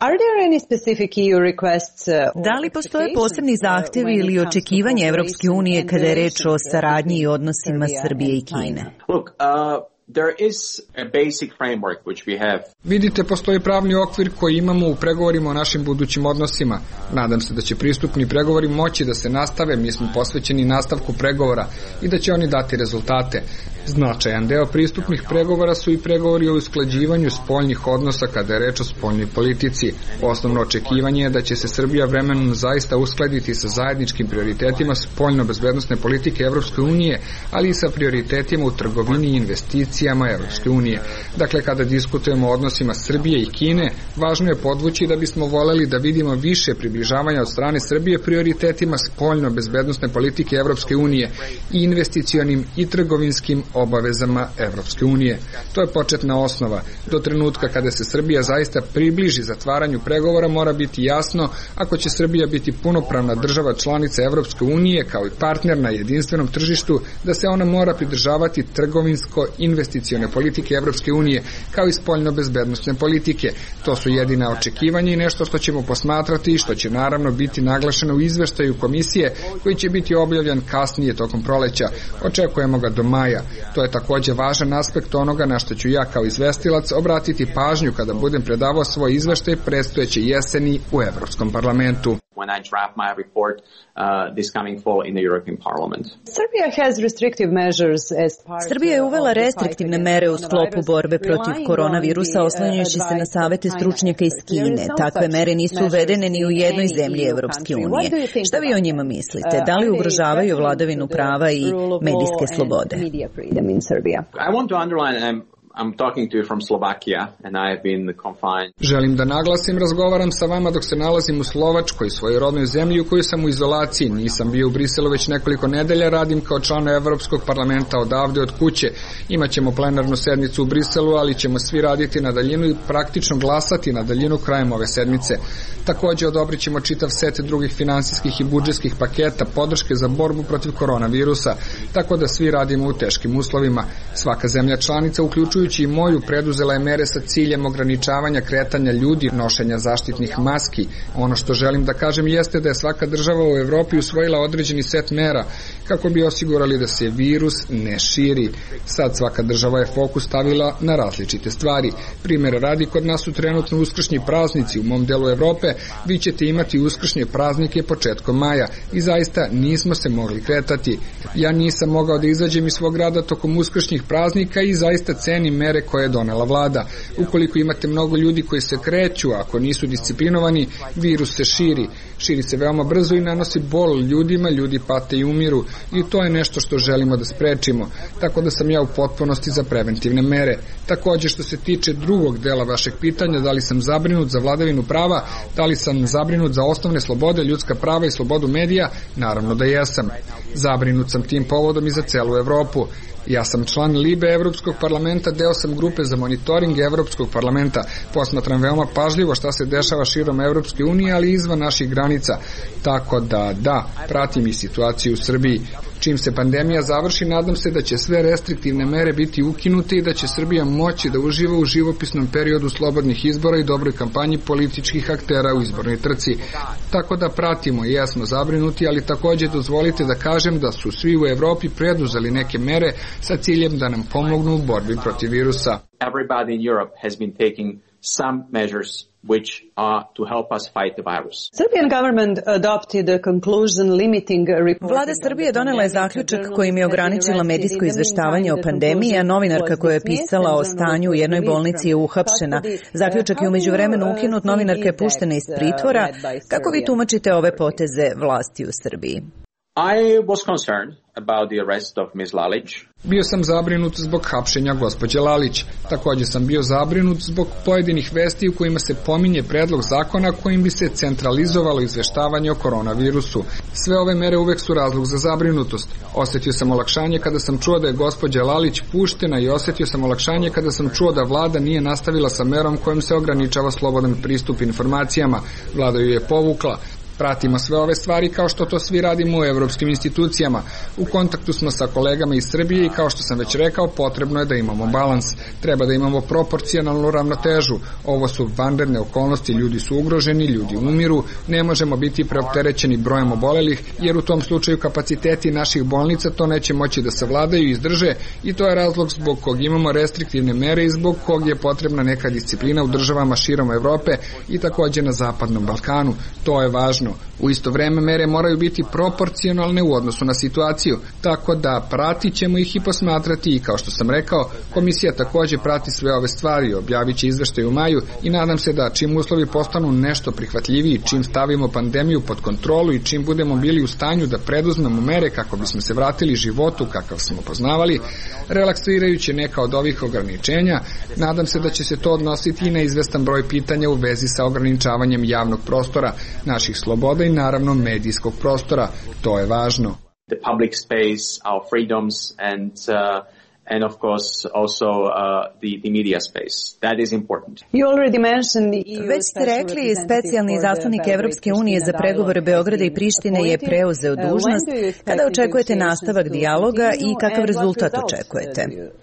Da li postoje posebni zahtevi ili očekivanje Evropske unije kada je reč o saradnji i odnosima Srbije i Kine? Look, uh, there is a basic framework which we have. Vidite, postoji pravni okvir koji imamo u pregovorima o našim budućim odnosima. Nadam se da će pristupni pregovori moći da se nastave, mi smo posvećeni nastavku pregovora i da će oni dati rezultate. Značajan deo pristupnih pregovora su i pregovori o usklađivanju spoljnih odnosa kada je reč o spoljnoj politici. Osnovno očekivanje je da će se Srbija vremenom zaista uskladiti sa zajedničkim prioritetima spoljno-bezbednosne politike Evropske unije, ali i sa prioritetima u trgovini i investicijama Evropske unije. Dakle, kada diskutujemo o odnosima Srbije i Kine, važno je podvući da bismo voljeli da vidimo više približavanja od strane Srbije prioritetima spoljno-bezbednosne politike Evropske unije i investicionim i trgovinskim obavezama Evropske unije. To je početna osnova. Do trenutka kada se Srbija zaista približi zatvaranju pregovora mora biti jasno ako će Srbija biti punopravna država članica Evropske unije kao i partner na jedinstvenom tržištu, da se ona mora pridržavati trgovinsko-investicione politike Evropske unije kao i spoljno-bezbednosne politike. To su jedina očekivanja i nešto što ćemo posmatrati i što će naravno biti naglašeno u izveštaju komisije koji će biti objavljen kasnije tokom proleća. Očekujemo ga do maja. To je takođe važan aspekt onoga na što ću ja kao izvestilac obratiti pažnju kada budem predavao svoj izveštaj predstojeće jeseni u Evropskom parlamentu. When I draft my report uh, this coming fall in the European Parliament. Srbija je uvela restriktivne mere u sklopu borbe protiv koronavirusa oslanjajući se na savete stručnjaka iz Kine. Takve mere nisu uvedene ni u jednoj zemlji Evropske unije. Šta vi o njima mislite? Da li ugrožavaju vladavinu prava i medijske slobode? I want to underline um, I'm talking to you from Slovakia and I have been confined. Želim da naglasim, razgovaram sa vama dok se nalazim u Slovačkoj, svojoj rodnoj zemlji u kojoj sam u izolaciji. Nisam bio u Briselu već nekoliko nedelja, radim kao član Evropskog parlamenta odavde od kuće. Imaćemo plenarnu sednicu u Briselu, ali ćemo svi raditi na daljinu i praktično glasati na daljinu krajem ove sedmice. Takođe odobrit ćemo čitav set drugih finansijskih i budžetskih paketa podrške za borbu protiv koronavirusa, tako da svi radimo u teškim uslovima. Svaka zemlja članica, uključujući i moju, preduzela je mere sa ciljem ograničavanja kretanja ljudi, nošenja zaštitnih maski. Ono što želim da kažem jeste da je svaka država u Evropi usvojila određeni set mera kako bi osigurali da se virus ne širi. Sad svaka država je fokus stavila na različite stvari. Primjer radi, kod nas su trenutno uskršnji praznici. U mom delu Evrope vi ćete imati uskršnje praznike početkom maja i zaista nismo se mogli kretati. Ja nisam mogao da izađem iz svog grada tokom uskršnjih praznika i zaista cenim mere koje je donela vlada. Ukoliko imate mnogo ljudi koji se kreću, ako nisu disciplinovani, virus se širi. Širi se veoma brzo i nanosi bol ljudima, ljudi pate i umiru i to je nešto što želimo da sprečimo. Tako da sam ja u potpunosti za preventivne mere. Takođe, što se tiče drugog dela vašeg pitanja, da li sam zabrinut za vladavinu prava, da li sam zabrinut za osnovne slobode, ljudska prava i slobodu medija, naravno da jesam. Zabrinut sam tim povodom i za celu Evropu. Ja sam član Libe Evropskog parlamenta, deo sam grupe za monitoring Evropskog parlamenta. Posmatram veoma pažljivo šta se dešava širom Evropske unije, ali izvan naših granica. Tako da, da, pratim i situaciju u Srbiji. Čim se pandemija završi, nadam se da će sve restriktivne mere biti ukinute i da će Srbija moći da uživa u živopisnom periodu slobodnih izbora i dobroj kampanji političkih aktera u izbornoj trci. Tako da pratimo i jesmo zabrinuti, ali takođe dozvolite da kažem da su svi u Evropi preduzeli neke mere sa ciljem da nam pomognu u borbi protiv virusa. Everybody in Europe has been taking some measures which are to help us fight the virus. Serbian government adopted a conclusion limiting Vlada Srbije donela je zaključak kojim je ograničila medijsko izveštavanje o pandemiji, a novinarka koja je pisala o stanju u jednoj bolnici je uhapšena. Zaključak je u međuvremenu ukinut, novinarka je puštena iz pritvora. Kako vi tumačite ove poteze vlasti u Srbiji? I was concerned about the arrest of Miz Lalić. Bio sam zabrinut zbog hapšenja gospođe Lalić. Također sam bio zabrinut zbog pojedinih vesti u kojima se pominje predlog zakona kojim bi se centralizovalo izveštavanje o koronavirusu. Sve ove mere uvek su razlog za zabrinutost. Osjetio sam olakšanje kada sam čuo da je gospođa Lalić puštena i osjetio sam olakšanje kada sam čuo da vlada nije nastavila sa merom kojom se ograničava slobodan pristup informacijama. Vlada ju je povukla. Pratimo sve ove stvari kao što to svi radimo u evropskim institucijama. U kontaktu smo sa kolegama iz Srbije i kao što sam već rekao, potrebno je da imamo balans. Treba da imamo proporcionalnu ravnotežu. Ovo su vanredne okolnosti, ljudi su ugroženi, ljudi umiru, ne možemo biti preopterećeni brojem obolelih, jer u tom slučaju kapaciteti naših bolnica to neće moći da savladaju i izdrže i to je razlog zbog kog imamo restriktivne mere i zbog kog je potrebna neka disciplina u državama širom Evrope i također na Zapadnom Balkanu. To je važno. U isto vreme mere moraju biti proporcionalne u odnosu na situaciju, tako da pratit ćemo ih i posmatrati i kao što sam rekao, komisija također prati sve ove stvari, objavit će izveštaj u maju i nadam se da čim uslovi postanu nešto prihvatljiviji, čim stavimo pandemiju pod kontrolu i čim budemo bili u stanju da preduzmemo mere kako bismo se vratili životu kakav smo poznavali, relaksirajući neka od ovih ograničenja, nadam se da će se to odnositi i na izvestan broj pitanja u vezi sa ograničavanjem javnog prostora, naših sloboda i naravno medijskog prostora. To je važno. The public space, our freedoms and uh, and of course also uh, the, the media space. That is important. You already mentioned the E U. Već ste rekli, specijalni izaslanik Evropske unije za pregovore Beograda i Prištine je preuzeo dužnost. Kada očekujete nastavak dijaloga i kakav rezultat očekujete?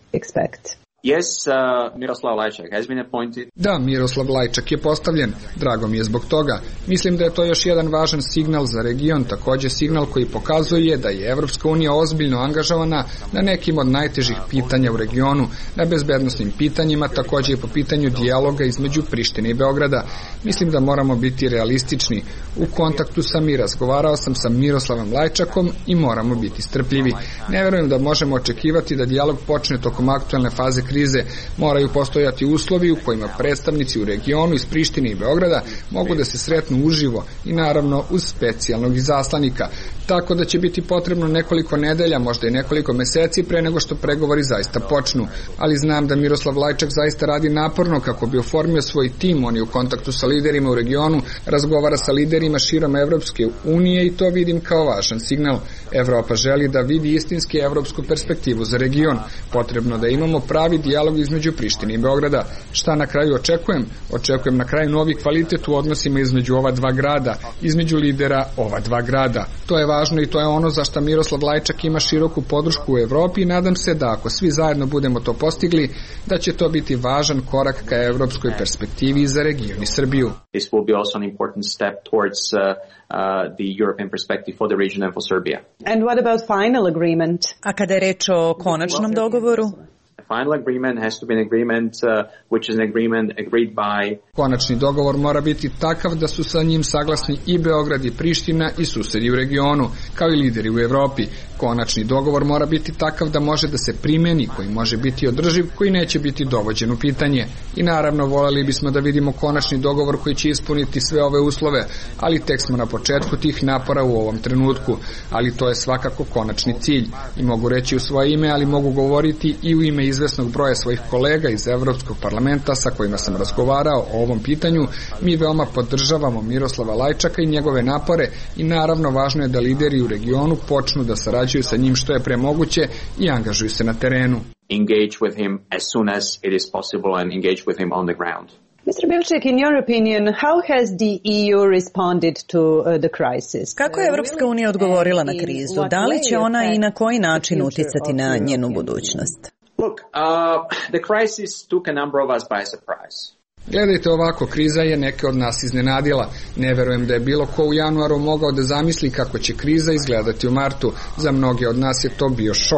Yes, uh, Miroslav Lajčak has been appointed. Da, Miroslav Lajčak je postavljen. Drago mi je zbog toga. Mislim da je to još jedan važan signal za region, također signal koji pokazuje da je Evropska unija ozbiljno angažovana na nekim od najtežih pitanja u regionu, na bezbednosnim pitanjima, također i po pitanju dijaloga između Prištine i Beograda. Mislim da moramo biti realistični. U kontaktu sam i razgovarao sam sa Miroslavom Lajčakom i moramo biti strpljivi. Ne verujem da možemo očekivati da dijalog počne tokom aktuelne faze krize. Moraju postojati uslovi u kojima predstavnici u regionu iz Prištine i Beograda mogu da se sretnu uživo i naravno uz specijalnog izaslanika. Tako da će biti potrebno nekoliko nedelja, možda i nekoliko meseci pre nego što pregovori zaista počnu. Ali znam da Miroslav Lajčak zaista radi naporno kako bi oformio svoj tim. On je u kontaktu sa liderima u regionu, razgovara sa liderima širom Evropske unije i to vidim kao važan signal. Evropa želi da vidi istinski evropsku perspektivu za region. Potrebno da imamo pravi dijalog između Prištine i Beograda. Šta na kraju očekujem? Očekujem na kraju novi kvalitet u odnosima između ova dva grada, između lidera ova dva grada. To je važno i to je ono za što Miroslav Lajčak ima široku podršku u Evropi i nadam se da ako svi zajedno budemo to postigli, da će to biti važan korak ka evropskoj perspektivi za region i Srbiju. This will be also an important step towards uh, uh, the European perspective for the region and for Serbia. And what about final agreement? A kada je reč o konačnom dogovoru? A final agreement has to be an agreement uh, which is an agreement agreed by. Konačni dogovor mora biti takav da su sa njim saglasni i Beograd i Priština i susedi u regionu, kao i lideri u Evropi. Konačni dogovor mora biti takav da može da se primeni, koji može biti održiv, koji neće biti dovođen u pitanje. I naravno voljeli bismo da vidimo konačni dogovor koji će ispuniti sve ove uslove, ali tek smo na početku tih napora u ovom trenutku. Ali to je svakako konačni cilj. I mogu reći u svoje ime, ali mogu govoriti i u ime izvesnog broja svojih kolega iz Evropskog parlamenta sa kojima sam razgovarao o ovom pitanju. Mi veoma podržavamo Miroslava Lajčaka i njegove napore i naravno važno je da lideri u regionu počnu da sarađuju sa njim što je pre moguće i angažuju se na terenu. Engage with him as soon as it is possible and engage with him on the ground. mister Bilček, in your opinion, how has the E U responded to uh, the crisis? Kako je Evropska unija odgovorila na krizu? Da li će ona i na koji način uticati na njenu budućnost? Look, uh, the crisis took a number of us by surprise. Gledajte ovako, kriza je neke od nas iznenadila. Ne verujem da je bilo ko u januaru mogao da zamisli kako će kriza izgledati u martu. Za mnoge od nas je to bio šok.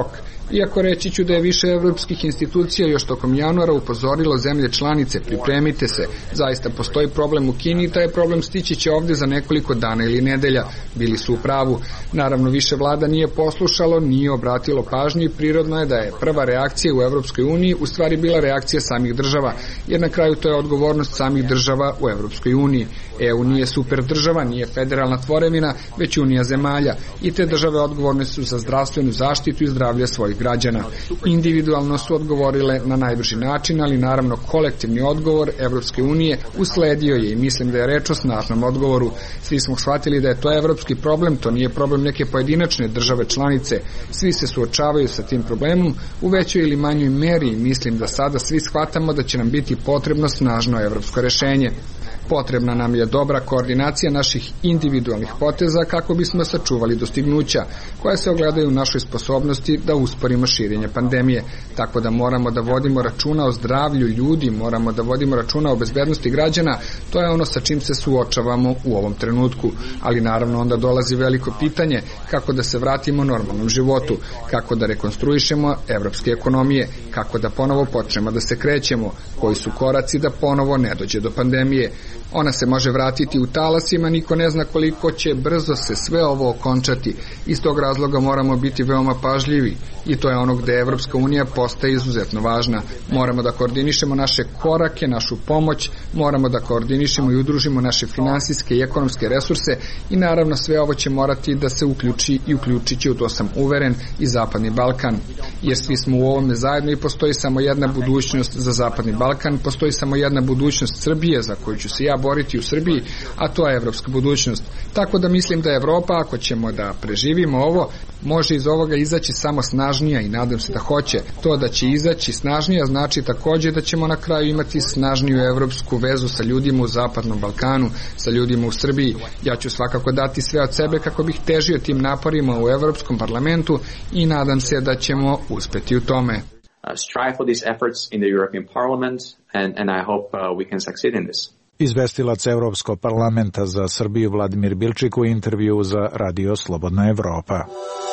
Iako reći ću da je više evropskih institucija još tokom januara upozorilo zemlje članice, pripremite se, zaista postoji problem u Kini i taj problem stići će ovde za nekoliko dana ili nedelja. Bili su u pravu. Naravno, više vlada nije poslušalo, nije obratilo pažnju i prirodno je da je prva reakcija u Evropskoj uniji u stvari bila reakcija samih država, jer na kraju to je odgovornost samih država u Evropskoj uniji. E U nije super država, nije federalna tvorevina, već unija zemalja i te države odgovorne su za zdravstvenu zaštitu i zdravlje svojih građana. Individualno su odgovorile na najbrži način, ali naravno kolektivni odgovor Evropske unije usledio je i mislim da je reč o snažnom odgovoru. Svi smo shvatili da je to evropski problem, to nije problem neke pojedinačne države članice. Svi se suočavaju sa tim problemom u većoj ili manjoj meri i mislim da sada svi shvatamo da će nam biti potrebno snažno evropsko rešenje. Potrebna nam je dobra koordinacija naših individualnih poteza kako bismo sačuvali dostignuća koja se ogledaju u našoj sposobnosti da usporimo širenje pandemije. Tako da moramo da vodimo računa o zdravlju ljudi, moramo da vodimo računa o bezbednosti građana, to je ono sa čim se suočavamo u ovom trenutku. Ali naravno onda dolazi veliko pitanje kako da se vratimo normalnom životu, kako da rekonstruišemo evropske ekonomije, kako da ponovo počnemo da se krećemo, koji su koraci da ponovo ne dođe do pandemije. Ona se može vratiti u talasima, niko ne zna koliko će brzo se sve ovo okončati. Iz tog razloga moramo biti veoma pažljivi i to je ono gde Evropska unija postaje izuzetno važna. Moramo da koordinišemo naše korake, našu pomoć, moramo da koordinišemo i udružimo naše finansijske i ekonomske resurse i naravno sve ovo će morati da se uključi i uključit će, u to sam uveren, i Zapadni Balkan. Jer svi smo u ovome zajedno i postoji samo jedna budućnost za Zapadni Balkan, postoji samo jedna budućnost Srbije za koju ću se ja boriti u Srbiji, a to je evropska budućnost. Tako da mislim da Evropa, ako ćemo da preživimo ovo, može iz ovoga izaći samo snažnija i nadam se da hoće. To da će izaći snažnija znači takođe da ćemo na kraju imati snažniju evropsku vezu sa ljudima u Zapadnom Balkanu, sa ljudima u Srbiji. Ja ću svakako dati sve od sebe kako bih težio tim naporima u Evropskom parlamentu i nadam se da ćemo uspeti u tome. Uh, strive for these efforts in the European Parliament and, and I hope uh, we can succeed in this. Izvestilac Evropskog parlamenta za Srbiju Vladimir Bilčik u intervju za Radio Slobodna Evropa.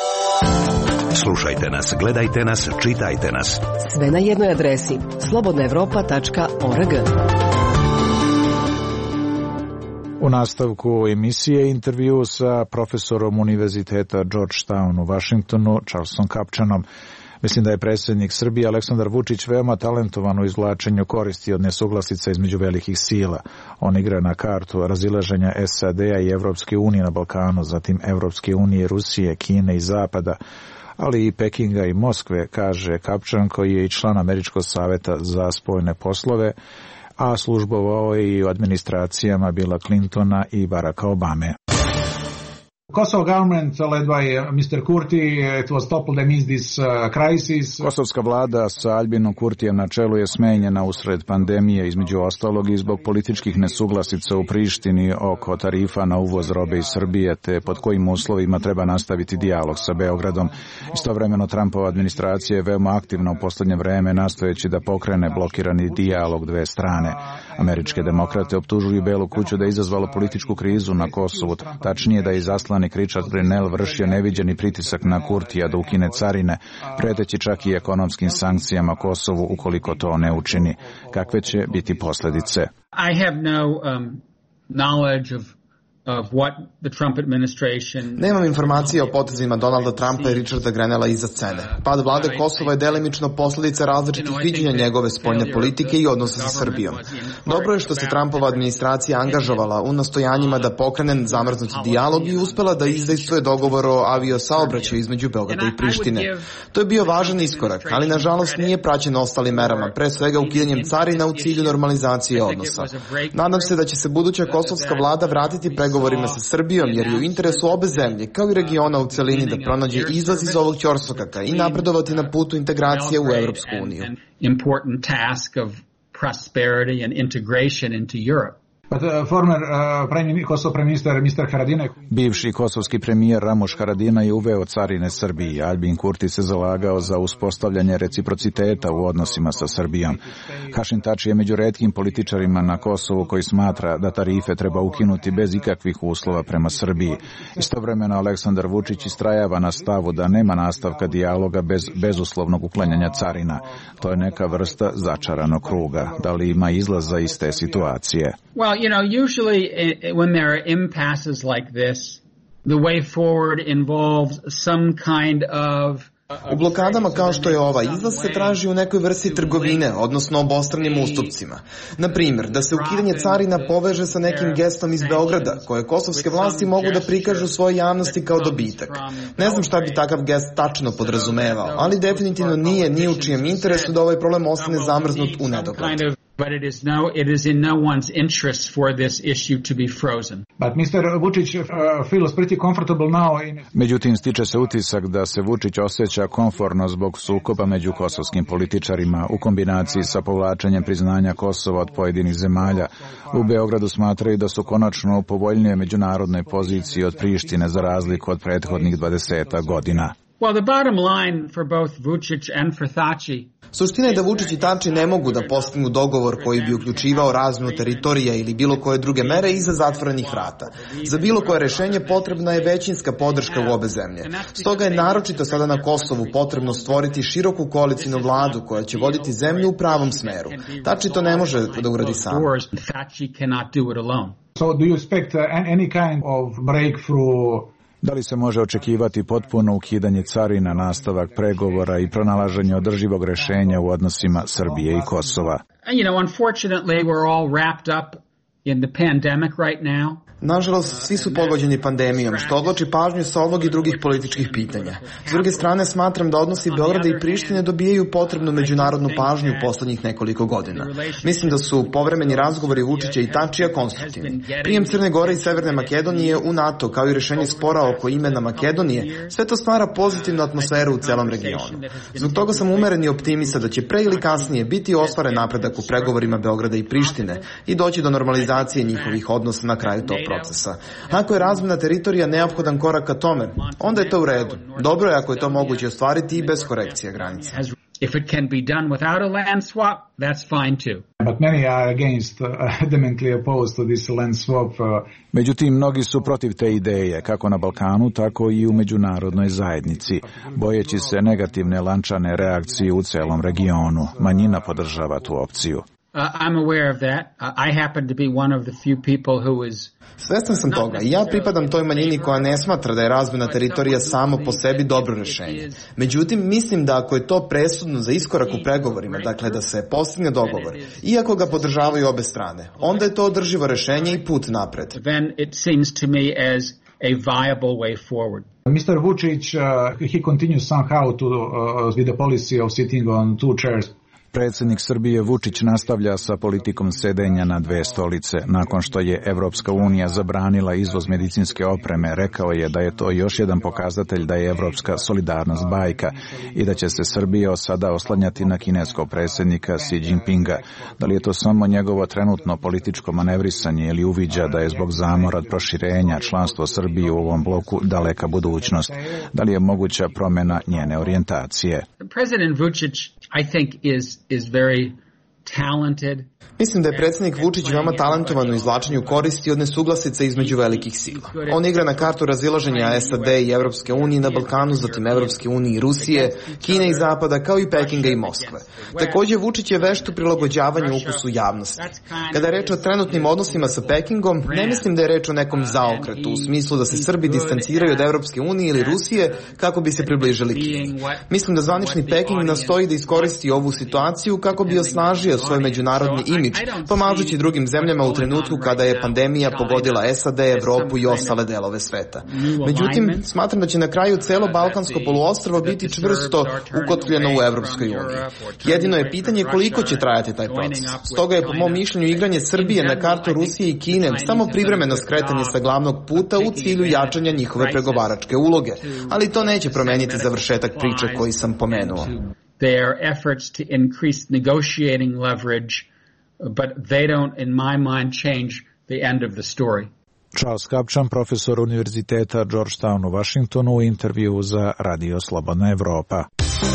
Slušajte nas, gledajte nas, čitajte nas. Sve na jednoj adresi slobodna evropa tačka org. U nastavku emisije intervju sa profesorom Univerziteta Georgetown u Vašingtonu, Charlesom Kapčanom. Mislim da je predsjednik Srbije Aleksandar Vučić veoma talentovan u izvlačenju koristi od nesuglasica između velikih sila. On igra na kartu razilaženja S A D-a i Evropske unije na Balkanu, zatim Evropske unije, Rusije, Kine i Zapada, ali i Pekinga i Moskve, kaže Kapčan, koji je i član Američkog saveta za spoljne poslove, a službovao je i u administracijama Billa Clintona i Baracka Obame. Kosovo government led by mister Kurti, it was toppled amidst this uh, crisis. Kosovska vlada sa Aljbinom Kurtijem na čelu je smenjena usred pandemije, između ostalog i zbog političkih nesuglasica u Prištini oko tarifa na uvoz robe iz Srbije, te pod kojim uslovima treba nastaviti dijalog sa Beogradom. Istovremeno Trumpova administracija je veoma aktivna u poslednje vreme, nastojeći da pokrene blokirani dijalog dve strane. Američke demokrate optužuju Belu kuću da je izazvalo političku krizu na Kosovu, tačnije da je izaslanik Richard Grenell vršio neviđeni pritisak na Kurtija da ukine carine, preteći čak i ekonomskim sankcijama Kosovu ukoliko to ne učini. Kakve će biti posljedice? I have no um, knowledge of of what the Trump administration... Nemam informacije o potezima Donalda Trumpa i Richarda Grenella iza scene. Pad vlade Kosova je delimično posljedica različitih viđenja njegove spoljne politike i odnosa sa Srbijom. Dobro je što se Trumpova administracija angažovala u nastojanjima da pokrene zamrznuti dijalog i uspela da izdejstvuje dogovor o aviosaobraćaju između Beograda i Prištine. To je bio važan iskorak, ali nažalost nije praćen ostalim merama, pre svega ukidanjem carina u cilju normalizacije odnosa. Nadam se da će se buduća kosovska vlada vratiti pregovorima govorima sa Srbijom, jer je u interesu obe zemlje, kao i regiona u celini, da pronađe izlaz iz ovog ćorsokaka i napredovati na putu integracije u Evropsku uniju. But, uh, former, uh, prime, Kosovo prime minister, mister Haradinaj... Bivši kosovski premijer Ramuš Haradinaj je uveo carine Srbiji. Albin Kurti se zalagao za uspostavljanje reciprociteta u odnosima sa Srbijom. Hašim Tači je među retkim političarima na Kosovu koji smatra da tarife treba ukinuti bez ikakvih uslova prema Srbiji. Istovremeno Aleksandar Vučić istrajava na stavu da nema nastavka dijaloga bez bezuslovnog uklanjanja carina. To je neka vrsta začaranog kruga. Da li ima izlaza iz te situacije? Well, you know, usually when there are impasses like this, the way forward involves some kind of U blokadama kao što je ova, izlaz se traži u nekoj vrsti trgovine, odnosno obostranim ustupcima. Na primjer, da se ukidanje carina poveže sa nekim gestom iz Beograda, koje kosovske vlasti mogu da prikažu svoje javnosti kao dobitak. Ne znam šta bi takav gest tačno podrazumevao, ali definitivno nije ni u čijem interesu da ovaj problem ostane zamrznut u nedogled. But it is no, it is in no one's interest for this issue to be frozen. But mister Vučić uh, feels pretty comfortable now in... Međutim, stiče se utisak da se Vučić osjeća komforno zbog sukoba među kosovskim političarima u kombinaciji sa povlačenjem priznanja Kosova od pojedinih zemalja. U Beogradu smatraju da su konačno u povoljnije međunarodnoj poziciji od Prištine za razliku od prethodnih dvadeset godina. Well, the bottom line for both Vučić and for Thaci. Suština je da Vučić i Tači ne mogu da postignu dogovor koji bi uključivao razmenu teritorija ili bilo koje druge mere iza zatvorenih vrata. Za bilo koje rešenje potrebna je većinska podrška u obe zemlje. Stoga je naročito sada na Kosovu potrebno stvoriti široku koalicijnu vladu koja će voditi zemlju u pravom smeru. Tači to ne može da uradi sam. So do you expect any kind of breakthrough? Da li se može očekivati potpuno ukidanje carina, nastavak pregovora i pronalaženje održivog rešenja u odnosima Srbije i Kosova? You know, unfortunately we're all wrapped up in the pandemic right now. Nažalost, svi su pogođeni pandemijom, što odloči pažnju sa ovog i drugih političkih pitanja. S druge strane, smatram da odnosi Beograda i Prištine dobijaju potrebnu međunarodnu pažnju u poslednjih nekoliko godina. Mislim da su povremeni razgovori Vučića i Tačija konstruktivni. Prijem Crne Gore i Severne Makedonije u NATO, kao i rešenje spora oko imena Makedonije, sve to stvara pozitivnu atmosferu u celom regionu. Zbog toga sam umeren i optimista da će pre ili kasnije biti ostvaren napredak u pregovorima Beograda i Prištine i doći do normalizacije njihovih odnosa na kraju tog procesa. Ako je razmena teritorija neophodan korak ka tome, onda je to u redu. Dobro je ako je to moguće ostvariti i bez korekcije granica. If it can be done without a land swap, that's fine too. But many are against, uh, adamantly opposed to this land swap. Uh... Međutim, mnogi su protiv te ideje, kako na Balkanu, tako i u međunarodnoj zajednici, bojeći se negativne lančane reakcije u celom regionu. Manjina podržava tu opciju. Uh, I'm aware of that. Uh, I happen to be one of the few people who is... Svestan sam toga i ja pripadam toj manjini koja ne smatra da je razmena teritorija samo po sebi dobro rešenje. Međutim, mislim da ako je to presudno za iskorak u pregovorima, dakle da se postigne dogovor, iako ga podržavaju obe strane, onda je to održivo rešenje i put napred. Then it seems to me as a viable way forward. mister Vučić, uh, he continues somehow to, uh, with the policy of sitting on two chairs. Predsjednik Srbije Vučić nastavlja sa politikom sedenja na dve stolice. Nakon što je Evropska unija zabranila izvoz medicinske opreme, rekao je da je to još jedan pokazatelj da je evropska solidarnost bajka i da će se Srbija sada oslanjati na kineskog predsjednika Xi Jinpinga. Da li je to samo njegovo trenutno političko manevrisanje ili uviđa da je zbog zamora od proširenja članstvo Srbije u ovom bloku daleka budućnost? Da li je moguća promjena njene orijentacije? President Vučić, I think, is is very talented. Mislim da je predsjednik Vučić veoma talentovan u izvlačenju koristi od nesuglasica između velikih sila. On igra na kartu razilaženja S A D i Evropske unije na Balkanu, zatim Evropske unije i Rusije, Kine i Zapada, kao i Pekinga i Moskve. Također, Vučić je vešt u prilagođavanju ukusu javnosti. Kada je reč o trenutnim odnosima sa Pekingom, ne mislim da je reč o nekom zaokretu, u smislu da se Srbi distanciraju od Evropske unije ili Rusije kako bi se približili Kini. Mislim da zvanični Peking nastoji da iskoristi ovu situaciju kako bi osnažio svoj međunarodni imidž, pomažući drugim zemljama u trenutku kada je pandemija pogodila S A D, Evropu i ostale delove sveta. Međutim, smatram da će na kraju celo Balkansko poluostrvo biti čvrsto ukotljeno u Evropskoj uniji. Jedino je pitanje koliko će trajati taj proces. Stoga je po mom mišljenju igranje Srbije na kartu Rusije i Kine samo privremeno skretanje sa glavnog puta u cilju jačanja njihove pregovaračke uloge, ali to neće promeniti završetak priče koji sam pomenuo. Their efforts to increase negotiating leverage, but they don't, in my mind, change the end of the story. Charles Kapčan, profesor Univerziteta Georgetown u Washingtonu, u intervju za Radio Slobodna Evropa.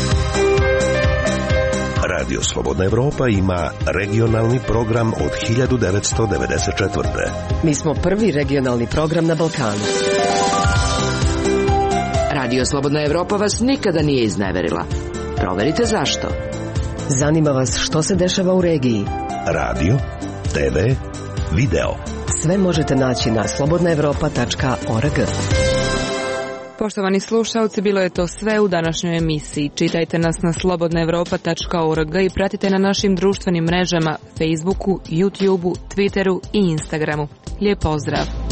Radio Slobodna Evropa ima regionalni program od hiljadu devetsto devedeset četvrte. Mi smo prvi regionalni program na Balkanu. Radio Slobodna Evropa vas nikada nije izneverila. Proverite zašto. Zanima vas što se dešava u regiji. Radio, te ve, video. Sve možete naći na slobodna evropa tačka org. Poštovani slušalci, bilo je to sve u današnjoj emisiji. Čitajte nas na slobodna evropa tačka org i pratite na našim društvenim mrežama Facebooku, YouTubeu, Twitteru i Instagramu. Lijep pozdrav!